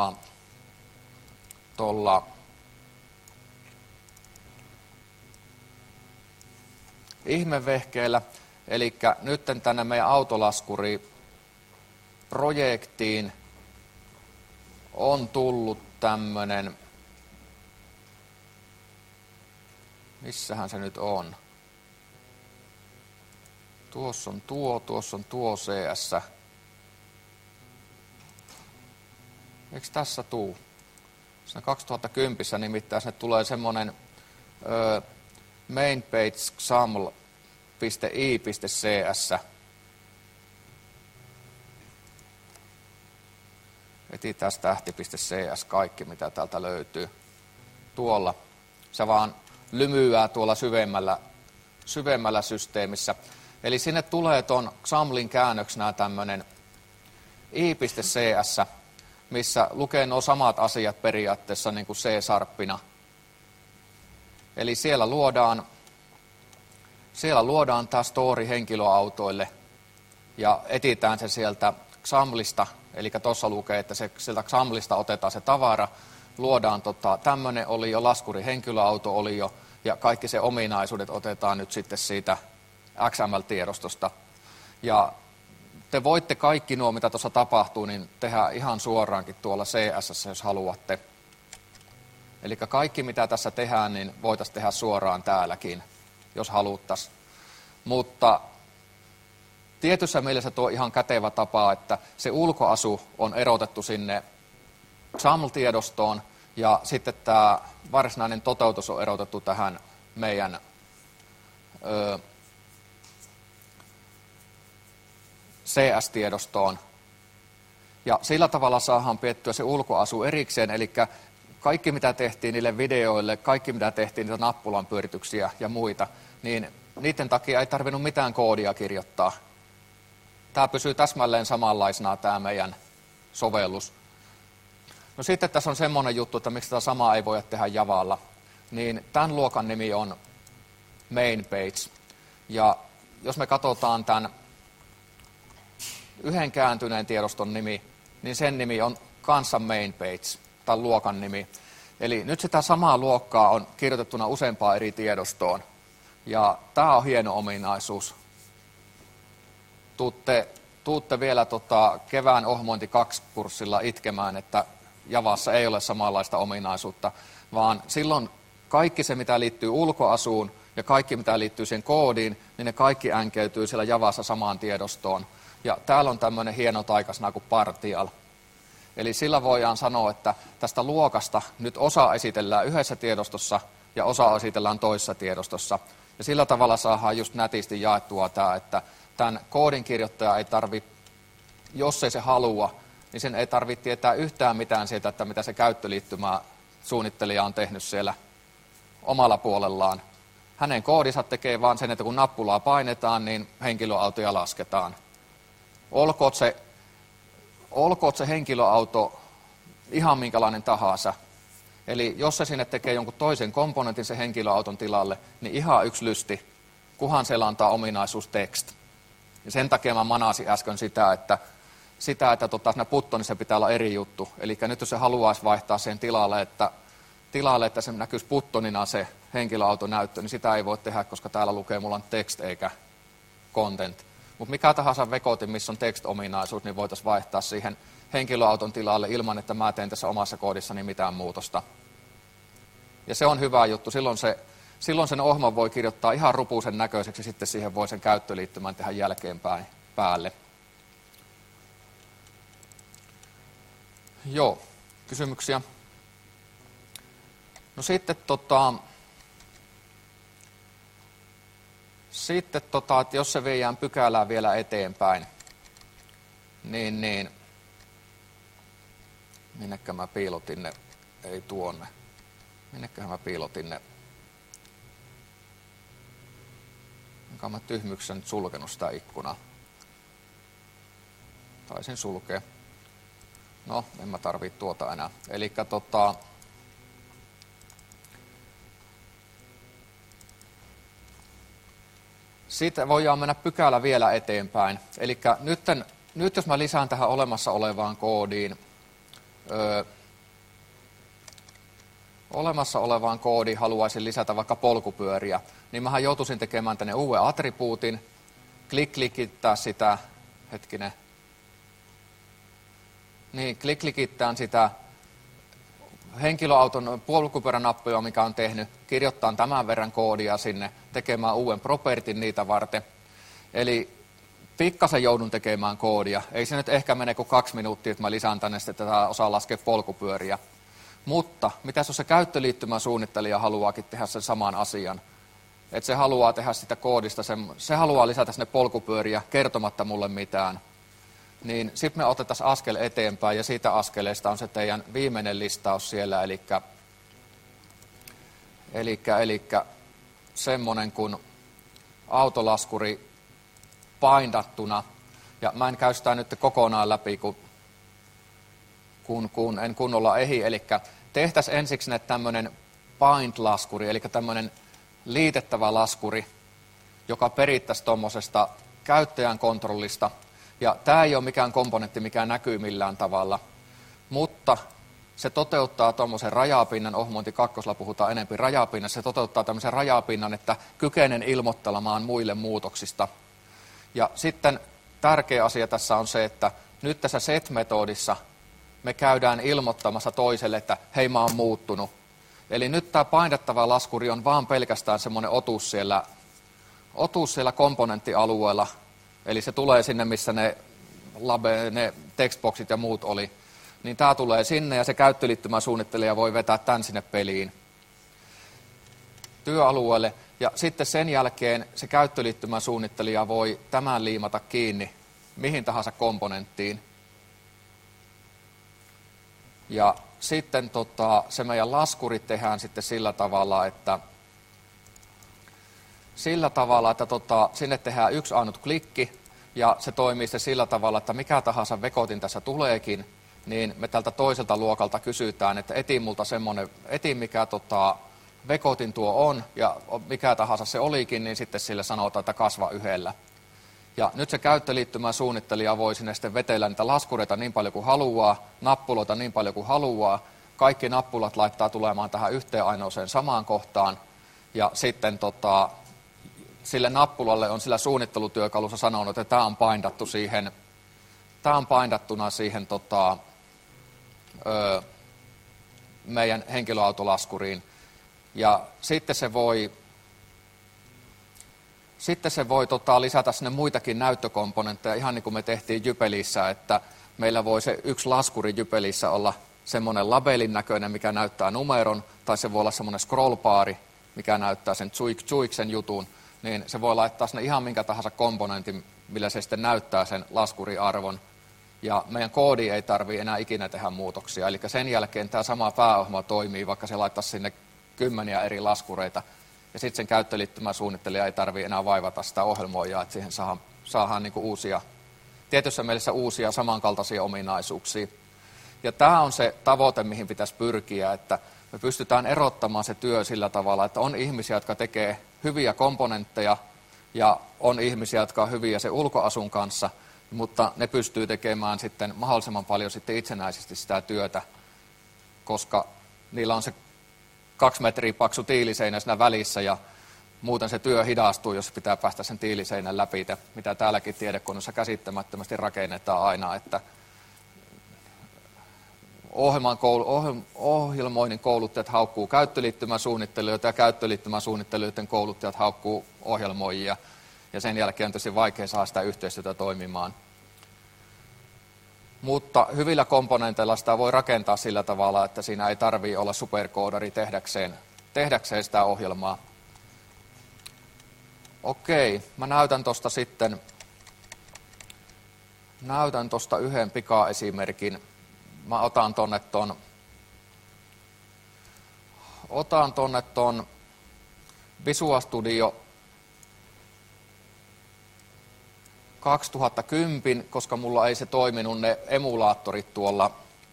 tuolla ihmevehkeellä. Eli nyt tänne meidän autolaskuri-projektiin on tullut tämmöinen, missähän se nyt on? Tuossa on tuo CS. Eikö tässä tuu? Siinä 2010 nimittäin sinne tulee semmoinen mainpage xaml.i.cs. Etsitään tähti.cs kaikki, mitä täältä löytyy. Tuolla. Se vaan lymyää tuolla syvemmällä systeemissä. Eli sinne tulee tuon XAMLin käännöksenä tämmöinen i.cs, missä lukee nuo samat asiat periaatteessa niin kuin C-sharppina. Eli siellä luodaan tämä story henkilöautoille ja etsitään se sieltä XAMLista. Eli tuossa lukee, että sieltä XAMLista otetaan se tavara, luodaan tämmöinen olio, laskuri henkilöauto olio ja kaikki se ominaisuudet otetaan nyt sitten siitä XML-tiedostosta. Ja te voitte kaikki nuo, mitä tuossa tapahtuu, niin tehdä ihan suoraankin tuolla CSS, jos haluatte. Eli kaikki, mitä tässä tehdään, niin voitaisiin tehdä suoraan täälläkin, jos haluttaisiin. Mutta tietyssä mielessä tuo ihan kätevä tapa, että se ulkoasu on erotettu sinne XAML-tiedostoon ja sitten tämä varsinainen toteutus on erotettu tähän meidän CS-tiedostoon. Ja sillä tavalla saadaan piettyä se ulkoasu erikseen, eli kaikki mitä tehtiin niille videoille, kaikki mitä tehtiin niitä nappulan pyörityksiä ja muita, niin niiden takia ei tarvinnut mitään koodia kirjoittaa. Tämä pysyy täsmälleen samanlaisena tämä meidän sovellus. No sitten tässä on semmoinen juttu, että miksi tätä samaa ei voida tehdä Javalla. Niin tämän luokan nimi on main page. Ja jos me katsotaan tämän yhden kääntyneen tiedoston nimi, niin sen nimi on kanssa main page, tämän luokan nimi. Eli nyt sitä samaa luokkaa on kirjoitettuna useampaan eri tiedostoon. Ja tämä on hieno ominaisuus. Tuutte vielä kevään ohmointi 2-kurssilla itkemään, että Javassa ei ole samanlaista ominaisuutta, vaan silloin kaikki se, mitä liittyy ulkoasuun ja kaikki, mitä liittyy siihen koodiin, niin ne kaikki änkeytyy siellä Javassa samaan tiedostoon. Ja täällä on tämmöinen hieno taikasana kuin partial. Eli sillä voidaan sanoa, että tästä luokasta nyt osa esitellään yhdessä tiedostossa ja osa esitellään toisessa tiedostossa. Ja sillä tavalla saadaan just nätisti jaettua tämä, että tämän koodin kirjoittaja ei tarvitse, jos ei se halua, niin sen ei tarvitse tietää yhtään mitään siitä, että mitä se käyttöliittymä suunnittelija on tehnyt siellä omalla puolellaan. Hänen koodinsa tekee vaan sen, että kun nappulaa painetaan, niin henkilöautoja lasketaan. Olkoot se henkilöauto ihan minkälainen tahansa. Eli jos se sinne tekee jonkun toisen komponentin sen henkilöauton tilalle, niin ihan yksi lysti, kunhan siellä antaa ominaisuus text. Ja sen takia mä manasin äsken sitä, että siinä buttonissa pitää olla eri juttu. Eli nyt jos se haluaisi vaihtaa sen tilalle, että se näkyisi buttonina se henkilöautonäyttö, niin sitä ei voi tehdä, koska täällä lukee mulla text eikä content. Mutta mikä tahansa vekotin, missä on text-ominaisuus, niin voitaisiin vaihtaa siihen henkilöauton tilalle ilman, että mä teen tässä omassa koodissani mitään muutosta. Ja se on hyvä juttu. Silloin sen ohjelman voi kirjoittaa ihan rupuisen näköiseksi, ja sitten siihen voi sen käyttöliittymän tehdä jälkeenpäin päälle. Joo, kysymyksiä? No sitten että jos se viedään pykälää vielä eteenpäin, niin minnekä mä piilotin ne, ei tuonne, minnekähän mä piilotin ne, onko mä tyhmyksessä nyt sulkenut sitä ikkunaa, taisin sulkea, no en mä tarvii tuota enää, elikkä siitä voidaan mennä pykälä vielä eteenpäin. Eli nyt jos mä lisään tähän olemassa olevaan koodiin, haluaisin lisätä vaikka polkupyöriä, niin mähän joutuisin tekemään tänne uuden attribuutin, klikittää sitä, klikittään sitä henkilöauton polkupyöränappia, mikä on tehnyt, kirjoittaa tämän verran koodia sinne, tekemään uuden propertin niitä varten. Eli pikkasen joudun tekemään koodia. Ei se nyt ehkä mene kuin 2 minuuttia, että mä lisään tänne, että tätä osaa laskea polkupyöriä. Mutta mitäs jos se käyttöliittymän suunnittelija haluaakin tehdä sen saman asian? Että se haluaa tehdä sitä koodista, se haluaa lisätä sinne polkupyöriä kertomatta mulle mitään. Niin sitten me otetaan askel eteenpäin, ja siitä askeleesta on se teidän viimeinen listaus siellä, eli semmoinen kuin autolaskuri paindattuna, ja mä en käy sitä nyt kokonaan läpi, kun en kunnolla ehdi, eli tehtäisiin ensiksi tämmöinen bind-laskuri, eli tämmöinen liitettävä laskuri, joka perittäisiin tuommoisesta käyttäjän kontrollista. Ja tämä ei ole mikään komponentti, mikä näkyy millään tavalla, mutta se toteuttaa tuommoisen rajapinnan, ohjelmointi 2 puhutaan enemmän rajapinnassa, se toteuttaa tämmöisen rajapinnan, että kykenen ilmoittelemaan muille muutoksista. Ja sitten tärkeä asia tässä on se, että nyt tässä set-metodissa me käydään ilmoittamassa toiselle, että hei, mä oon muuttunut. Eli nyt tämä paindettava laskuri on vaan pelkästään semmoinen otus siellä komponenttialueella. Eli se tulee sinne, missä ne textboxit ja muut oli. Niin tämä tulee sinne, ja se käyttöliittymän suunnittelija voi vetää tämän sinne peliin työalueelle. Ja sitten sen jälkeen se käyttöliittymän suunnittelija voi tämän liimata kiinni mihin tahansa komponenttiin. Ja sitten se meidän laskuri tehdään sitten sillä tavalla, että sinne tehdään yksi ainut klikki, ja se toimii sitten sillä tavalla, että mikä tahansa vekotin tässä tuleekin, niin me tältä toiselta luokalta kysytään, että eti mikä vekotin tuo on, ja mikä tahansa se olikin, niin sitten sille sanotaan, että kasva 1. Ja nyt se käyttöliittymän suunnittelija voi sinne sitten vetellä niitä laskureita niin paljon kuin haluaa, nappuloita niin paljon kuin haluaa, kaikki nappulat laittaa tulemaan tähän yhteen ainoaseen samaan kohtaan, ja sitten sille nappulalle on sillä suunnittelutyökalussa sanonut, että tämä on paindattuna siihen meidän henkilöautolaskuriin. Ja sitten se voi lisätä sinne muitakin näyttökomponentteja, ihan niin kuin me tehtiin Jypelissä, että meillä voi se yksi laskuri Jypelissä olla semmoinen labelin näköinen, mikä näyttää numeron, tai se voi olla semmoinen scrollbaari, mikä näyttää sen tsuiksen jutun, niin se voi laittaa sinne ihan minkä tahansa komponentin, millä se sitten näyttää sen laskuriarvon. Ja meidän koodi ei tarvitse enää ikinä tehdä muutoksia. Eli sen jälkeen tämä sama pääohjelma toimii, vaikka se laittaisi sinne 10 eri laskureita. Ja sitten sen käyttöliittymän suunnittelija ei tarvitse enää vaivata sitä ohjelmoijaa, että siihen saadaan niin kuin tietyssä mielessä uusia samankaltaisia ominaisuuksia. Ja tämä on se tavoite, mihin pitäisi pyrkiä, että me pystytään erottamaan se työ sillä tavalla, että on ihmisiä, jotka tekee hyviä komponentteja, ja on ihmisiä, jotka on hyviä sen ulkoasun kanssa, mutta ne pystyy tekemään sitten mahdollisimman paljon sitten itsenäisesti sitä työtä, koska niillä on se 2 metriä paksu tiiliseinä siinä välissä, ja muuten se työ hidastuu, jos pitää päästä sen tiiliseinän läpi, mitä täälläkin tiedekoneessa käsittämättömästi rakennetaan aina, että ohjelmoinnin kouluttajat haukkuu käyttöliittymäsuunnittelijoita ja käyttöliittymäsuunnittelijoiden kouluttajat haukkuu ohjelmoijia, ja sen jälkeen on tosi vaikea saada sitä yhteistyötä toimimaan. Mutta hyvillä komponenteilla sitä voi rakentaa sillä tavalla, että siinä ei tarvitse olla superkoodari tehdäkseen sitä ohjelmaa. Okei, mä näytän tuosta yhden pikaesimerkin. Mä otan tonne ton Visual Studio 2010, koska mulla ei se toiminut ne emulaattorit tuolla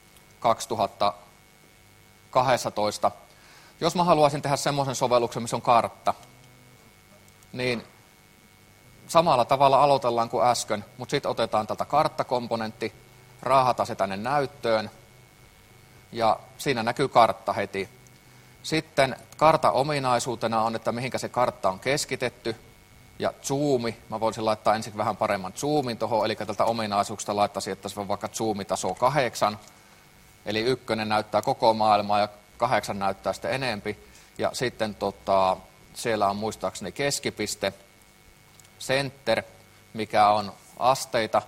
2012. Jos mä haluaisin tehdä semmoisen sovelluksen, missä on kartta, niin samalla tavalla aloitellaan kuin äsken, mutta sitten otetaan tältä karttakomponentti, raahataan se tänne näyttöön, ja siinä näkyy kartta heti. Sitten kartan ominaisuutena on, että mihinkä se kartta on keskitetty, ja zoomi. Mä voisin laittaa ensin vähän paremman zoomin tuohon, eli tältä ominaisuuksista laittaisin, että se on vaikka zoomitaso 8, eli 1 näyttää koko maailmaa ja 8 näyttää sitten enempi. Ja sitten siellä on muistaakseni keskipiste, center, mikä on asteita,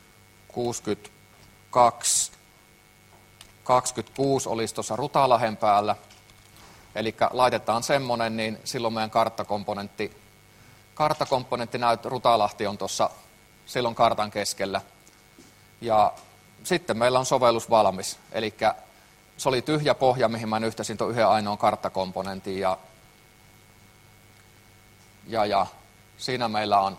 62, 26 olisi tuossa Rutalahen päällä. Eli laitetaan semmoinen, niin silloin meidän karttakomponentti Rutalahti on tuossa silloin kartan keskellä. Ja sitten meillä on sovellus valmis. Eli se oli tyhjä pohja, mihin mä yhtäsin tuon yhden ainoan karttakomponentin. Ja siinä meillä on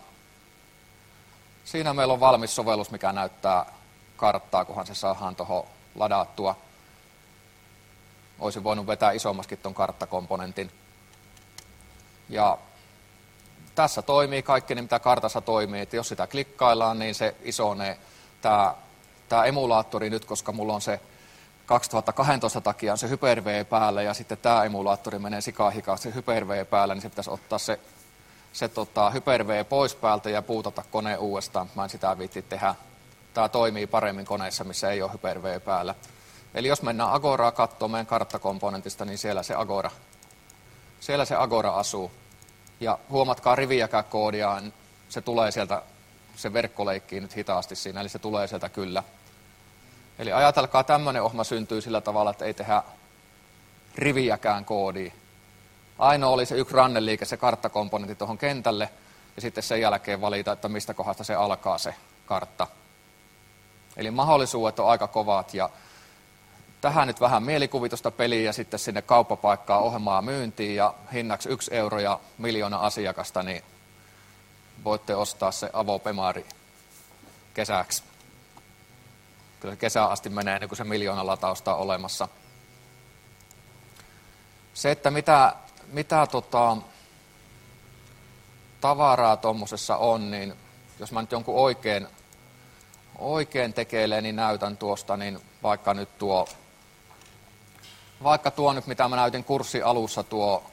valmis sovellus, mikä näyttää karttaa, kunhan se saadaan tuohon ladattua. Olisin voinut vetää isommaskin tuon karttakomponentin. Ja tässä toimii kaikki, mitä kartassa toimii. Että jos sitä klikkaillaan, niin se isonee. Tämä emulaattori nyt, koska mulla on se 2012 takia on se Hyper-V päällä ja sitten tämä emulaattori menee sikahikaasti Hyper-V päällä, niin se pitäisi ottaa se Hyper-V pois päältä ja puutata kone uudestaan. Mä en sitä viitti tehdä. Tämä toimii paremmin koneissa, missä ei ole Hyper-V päällä. Eli jos mennään Agoraa katsomaan meidän karttakomponentista, niin siellä se Agora asuu. Ja huomatkaa riviäkään koodia, se tulee sieltä, se verkko leikkii nyt hitaasti siinä, eli se tulee sieltä kyllä. Eli ajatelkaa, tämmöinen ohjelma syntyy sillä tavalla, että ei tehdä riviäkään koodia. Ainoa oli se yksi ranneliike, se karttakomponentti tuohon kentälle, ja sitten sen jälkeen valita, että mistä kohdasta se alkaa se kartta. Eli mahdollisuudet on aika kovat, ja tähän nyt vähän mielikuvitusta peliä, ja sitten sinne kauppapaikkaan ohjelmaa myyntiin, ja hinnaksi 1 euro ja 1 miljoona asiakasta, niin voitte ostaa se Avopemari kesäksi. Kyllä kesään asti menee, niin kun se 1 miljoona latausta on olemassa. Se, että mitä tavaraa tuommoisessa on, niin jos mä nyt jonkun oikein tekeilee, niin näytän tuosta, niin vaikka tuo nyt, mitä mä näytin kurssin alussa,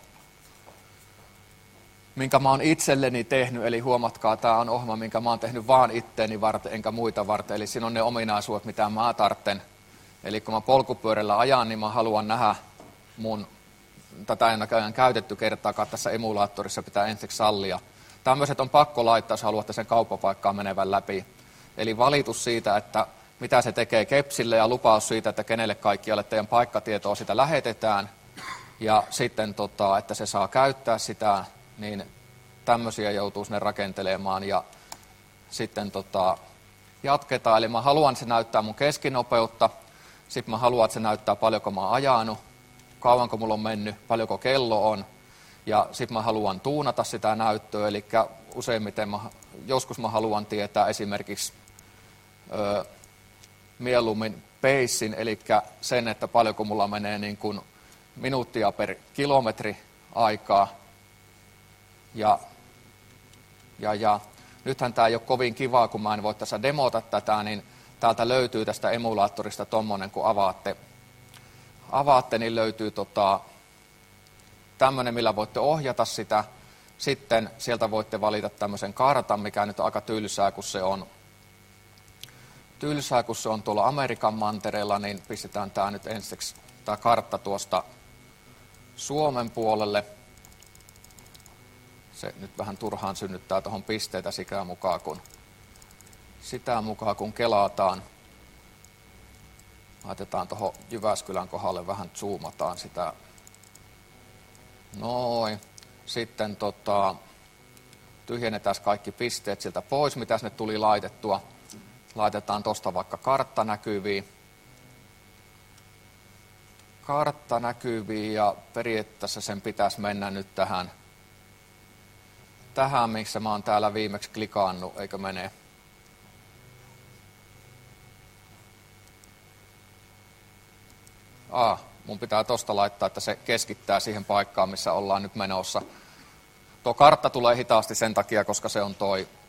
minkä mä oon itselleni tehnyt, eli huomatkaa, tämä on ohjelma, minkä mä oon tehnyt vaan itteeni varten, enkä muita varten, eli siinä on ne ominaisuudet, mitä mä tarvitsen. Eli kun mä polkupyörällä ajan, niin mä haluan nähdä tätä ei näköjään käytetty kertaakaan tässä emulaattorissa, pitää ensiksi sallia. Tämmöiset on pakko laittaa, jos haluatte sen kauppapaikkaan menevän läpi. Eli valitus siitä, että mitä se tekee kepsille ja lupaus siitä, että kenelle kaikkialle teidän paikkatietoa sitä lähetetään. Ja sitten, että se saa käyttää sitä, niin tämmöisiä joutuu sinne rakentelemaan. Ja sitten jatketaan. Eli mä haluan, että se näyttää mun keskinopeutta. Sitten mä haluan, että se näyttää paljonko mä oon ajanut, kauanko mulla on mennyt, paljonko kello on. Ja sitten mä haluan tuunata sitä näyttöä, eli useimmiten joskus mä haluan tietää esimerkiksi mieluummin pacein, eli sen, että paljonko mulla menee niin kuin minuuttia per kilometri aikaa. Ja nythän tämä ei ole kovin kivaa, kun mä en voi tässä demota tätä, niin täältä löytyy tästä emulaattorista tommonen, kun avaatte, niin löytyy tämmöinen, millä voitte ohjata sitä. Sitten sieltä voitte valita tämmöisen kartan, mikä nyt on aika tylsää, kun se on tuolla Amerikan mantereella, niin pistetään tämä nyt ensiksi tämä kartta tuosta Suomen puolelle. Se nyt vähän turhaan synnyttää tuohon pisteitä sitä mukaan kun kelataan. Laitetaan tuohon Jyväskylän kohdalle, vähän zoomataan sitä. Noin. Sitten tyhjennetään kaikki pisteet sieltä pois, mitä sinne tuli laitettua. Laitetaan tuosta vaikka kartta näkyviin ja periaatteessa sen pitäisi mennä nyt tähän, missä mä oon täällä viimeksi klikannut, eikö mene? Mun pitää tosta laittaa, että se keskittää siihen paikkaan, missä ollaan nyt menossa. Tuo kartta tulee hitaasti sen takia, koska se on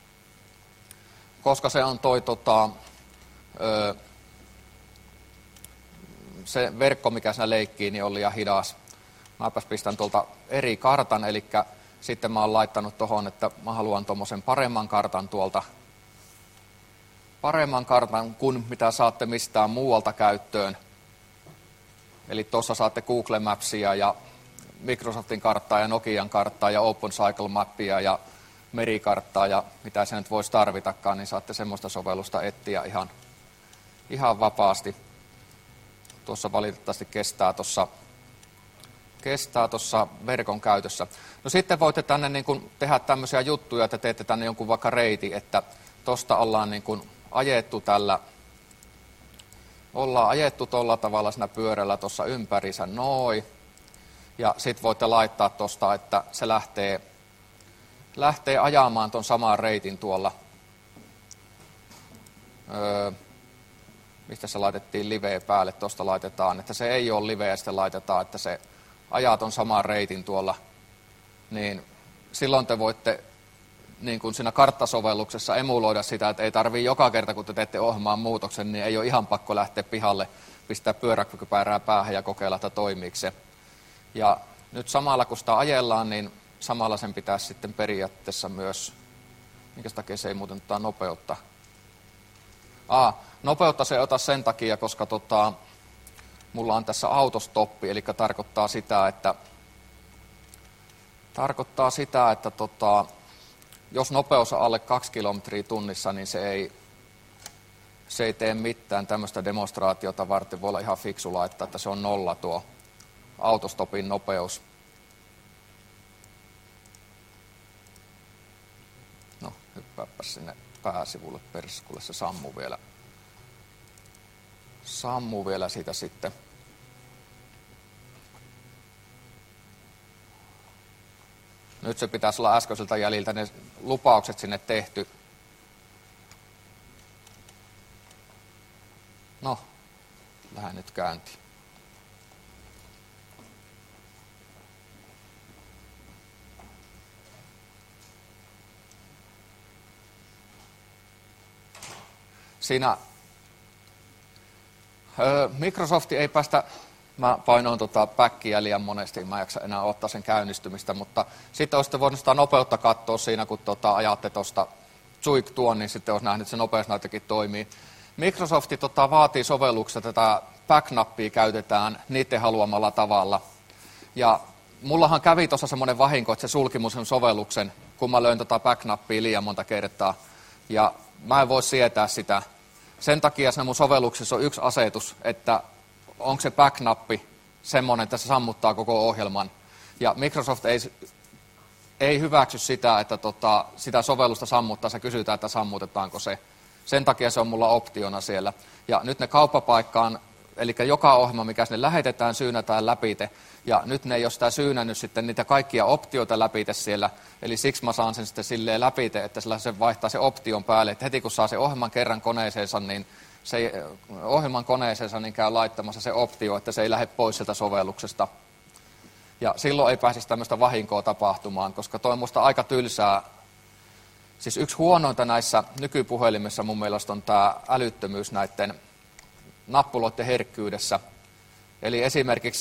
se verkko, mikä siinä leikkii, niin on liian hidas. Mäpäs pistän tuolta eri kartan, eli sitten mä oon laittanut tohon, että mä haluan tuommoisen paremman kartan tuolta. Paremman kartan kuin mitä saatte mistään muualta käyttöön. Eli tuossa saatte Google Mapsia ja Microsoftin karttaa ja Nokian karttaa ja OpenCycle Mappia ja merikarttaa ja mitä se nyt voisi tarvitakaan, niin saatte semmoista sovellusta etsiä ihan vapaasti. Tuossa valitettavasti kestää tuossa verkon käytössä. No sitten voitte tänne niin kuin tehdä tämmöisiä juttuja, että teette tänne jonkun vaikka reitin, että tuosta ollaan niin kuin ajettu tuolla tavalla siinä pyörällä tuossa ympärissä noin. Ja sitten voitte laittaa tuosta, että se lähtee ajamaan tuon saman reitin tuolla. Mistä se laitettiin live päälle, tuosta laitetaan, että se ei ole live ja sitten laitetaan, että se ajaa tuon saman reitin tuolla. Niin silloin te voitte niin kuin siinä karttasovelluksessa emuloida sitä, että ei tarvitse joka kerta, kun te teette ohjelmaan muutoksen, niin ei ole ihan pakko lähteä pihalle, pistää pyöräkypärää päähän ja kokeilla, että toimiiko se. Ja nyt samalla, kun sitä ajellaan, niin samalla sen pitäisi sitten periaatteessa myös, minkä takia se ei muuten ottaa nopeutta. Nopeutta se ei ota sen takia, koska mulla on tässä autostoppi, eli tarkoittaa sitä, että jos nopeus on alle 2 kilometriä tunnissa, niin se ei tee mitään. Tämmöistä demonstraatiota varten voi olla ihan fiksu laittaa, että se on 0 tuo autostopin nopeus. No, hyppääpäs sinne pääsivulle perskulle, se sammuu vielä siitä sitten. Nyt se pitäisi olla äskeiseltä jäljiltä ne lupaukset sinne tehty. No, lähden nyt käyntiin. Siinä Microsoft ei päästä, mä painoin backia liian monesti, mä en jaksa enää ottaa sen käynnistymistä, mutta sitten olisitte voinut sitä nopeutta katsoa siinä, kun ajatte tuosta Zuik tuon, niin sitten olisi nähnyt, että se nopeusnäyttökin toimii. Microsoft vaatii sovelluksessa, tätä back-nappia käytetään niiden haluamalla tavalla. Ja mullahan kävi tuossa semmoinen vahinko, että se sulki mun sen sovelluksen, kun mä löin back-nappia liian monta kertaa. Ja mä en voi sietää sitä. Sen takia se mun sovelluksessa on yksi asetus, että onko se back-nappi semmoinen, että se sammuttaa koko ohjelman. Ja Microsoft ei hyväksy sitä, että sitä sovellusta sammuttaa, se kysytään, että sammutetaanko se. Sen takia se on mulla optiona siellä. Ja nyt ne kauppapaikkaan, eli joka ohjelma, mikä sinne lähetetään, syynätään läpite. Ja nyt ne ei ole sitä syynännyt sitten niitä kaikkia optioita läpite siellä. Eli siksi mä saan sen sitten silleen läpite, että sillä se vaihtaa se option päälle. Että heti kun saa se ohjelman kerran koneeseensa, niin se ohjelman koneeseensa niin käy laittamassa se optio, että se ei lähde pois sieltä sovelluksesta. Ja silloin ei pääsisi tämmöistä vahinkoa tapahtumaan, koska toi on musta aika tylsää. Siis yksi huonointa näissä nykypuhelimissa mun mielestä on tämä älyttömyys näiden nappuloiden herkkyydessä. Eli esimerkiksi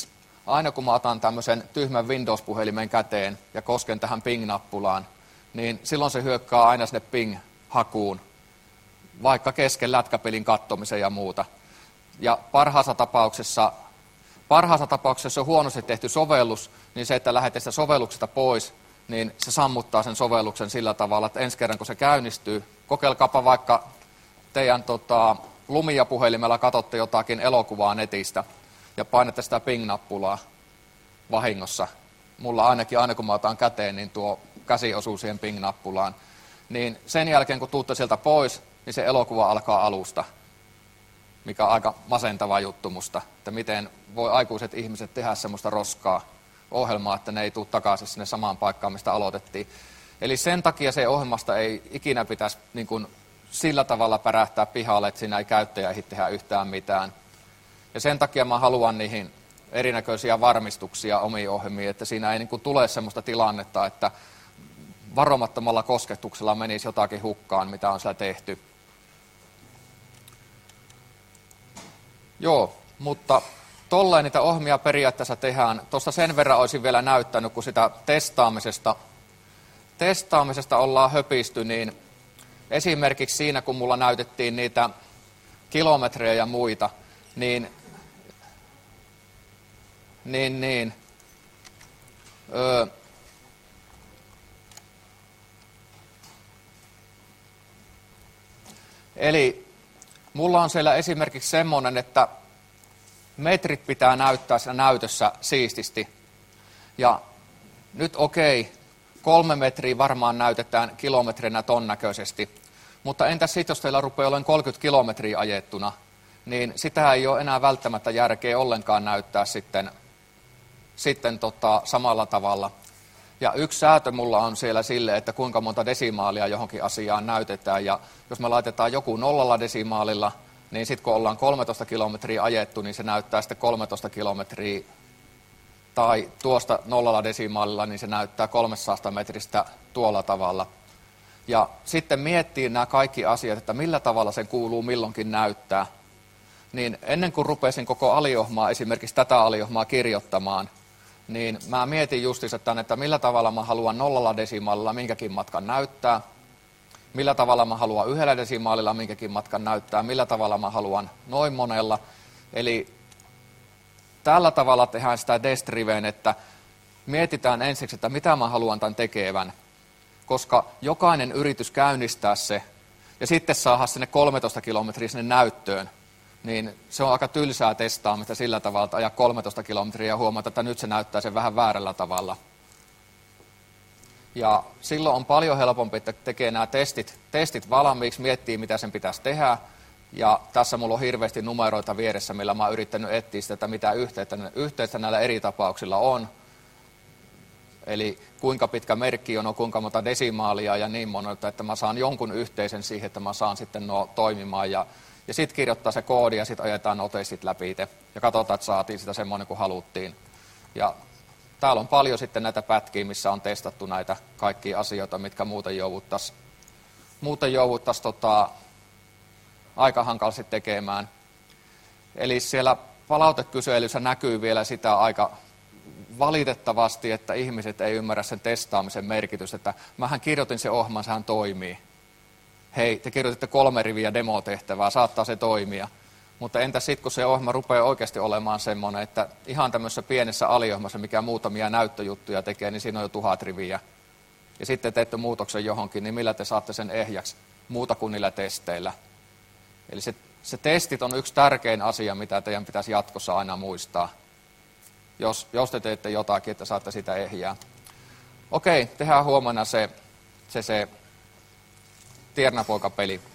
aina kun mä otan tämmöisen tyhmän Windows-puhelimen käteen ja kosken tähän ping-nappulaan, niin silloin se hyökkää aina sinne ping-hakuun, vaikka kesken lätkäpelin kattomisen ja muuta. Ja parhaassa tapauksessa on huonosti tehty sovellus, niin se, että lähdette sitä sovelluksesta pois, niin se sammuttaa sen sovelluksen sillä tavalla, että ensi kerran kun se käynnistyy, kokeilkaapa vaikka teidän Lumia-puhelimella katsotte jotakin elokuvaa netistä ja painatte sitä ping-nappulaa vahingossa. Mulla ainakin aina kun mä otan käteen, niin tuo käsi osuu siihen ping-nappulaan. Niin sen jälkeen kun tuutte sieltä pois, niin se elokuva alkaa alusta, mikä on aika masentava juttu musta, että miten voi aikuiset ihmiset tehdä semmoista roskaa ohjelmaa, että ne ei tule takaisin sinne samaan paikkaan, mistä aloitettiin. Eli sen takia se ohjelmasta ei ikinä pitäisi niin kuin sillä tavalla pärähtää pihalle, että siinä ei käyttäjä ehdi tehdä yhtään mitään. Ja sen takia mä haluan niihin erinäköisiä varmistuksia omiin ohjelmiin, että siinä ei niin kuin tule semmoista tilannetta, että varomattomalla kosketuksella menisi jotakin hukkaan, mitä on siellä tehty. Joo, mutta tolleen niitä ohjelmia periaatteessa tehdään. Tuosta sen verran olisin vielä näyttänyt, kun sitä testaamisesta ollaan höpisty, niin esimerkiksi siinä, kun mulla näytettiin niitä kilometrejä ja muita, eli mulla on siellä esimerkiksi semmoinen, että metrit pitää näyttää siinä näytössä siististi. Ja nyt 3 metriä varmaan näytetään kilometrinä ton näköisesti. Mutta entäs sitten, jos teillä rupeaa olemaan 30 kilometriä ajettuna, niin sitä ei ole enää välttämättä järkeä ollenkaan näyttää sitten samalla tavalla. Ja yksi säätö mulla on siellä sille, että kuinka monta desimaalia johonkin asiaan näytetään. Ja jos me laitetaan joku 0 desimaalilla, niin sitten kun ollaan 13 kilometriä ajettu, niin se näyttää sitten 13 kilometriä. Tai tuosta 0 desimaalilla, niin se näyttää 300 metristä tuolla tavalla. Ja sitten miettii nämä kaikki asiat, että millä tavalla sen kuuluu milloinkin näyttää. Niin ennen kuin rupesin koko aliohmaa, esimerkiksi tätä aliohmaa kirjoittamaan, niin mä mietin justiinsa tämän, että millä tavalla mä haluan 0 desimaalilla minkäkin matkan näyttää, millä tavalla mä haluan 1 desimaalilla minkäkin matkan näyttää, millä tavalla mä haluan noin monella. Eli tällä tavalla tehdään sitä destriveen, että mietitään ensiksi, että mitä mä haluan tämän tekevän, koska jokainen yritys käynnistää se ja sitten saada sinne 13 kilometriä sinne näyttöön, niin se on aika tylsää testaamista sillä tavalla, että ajaa 13 kilometriä ja huomata, että nyt se näyttää sen vähän väärällä tavalla. Ja silloin on paljon helpompi, että tekee nämä testit valmiiksi, miettii mitä sen pitäisi tehdä. Ja tässä mulla on hirveästi numeroita vieressä, millä mä oon yrittänyt etsiä sitä, että mitä yhteistä näillä eri tapauksilla on. Eli kuinka pitkä merkki on, kuinka monta desimaalia ja niin monta, että mä saan jonkun yhteisen siihen, että mä saan sitten nuo toimimaan. Ja sitten kirjoittaa se koodi ja sitten ajetaan nuo testit läpi itse. Ja katsotaan, että saatiin sitä semmoinen kuin haluttiin. Ja täällä on paljon sitten näitä pätkiä, missä on testattu näitä kaikkia asioita, mitkä muuten jouduttaisiin aika hankalasti tekemään. Eli siellä palautekyselyssä näkyy vielä sitä aika valitettavasti, että ihmiset ei ymmärrä sen testaamisen merkitystä, että mähän kirjoitin sen ohjelman, sehän toimii. Hei, te kirjoititte 3 riviä demotehtävää, saattaa se toimia. Mutta entä sitten, kun se ohjelma rupeaa oikeasti olemaan semmoinen, että ihan tämmöisessä pienessä aliohjelmassa, mikä muutamia näyttöjuttuja tekee, niin siinä on jo 1000 riviä. Ja sitten teette muutoksen johonkin, niin millä te saatte sen ehjäksi muuta kuin niillä testeillä. Eli se testit on yksi tärkein asia, mitä teidän pitäisi jatkossa aina muistaa, jos te teette jotakin, että saatte sitä ehjää. Okei, tehdään huomenna se Tiernapoika-peli.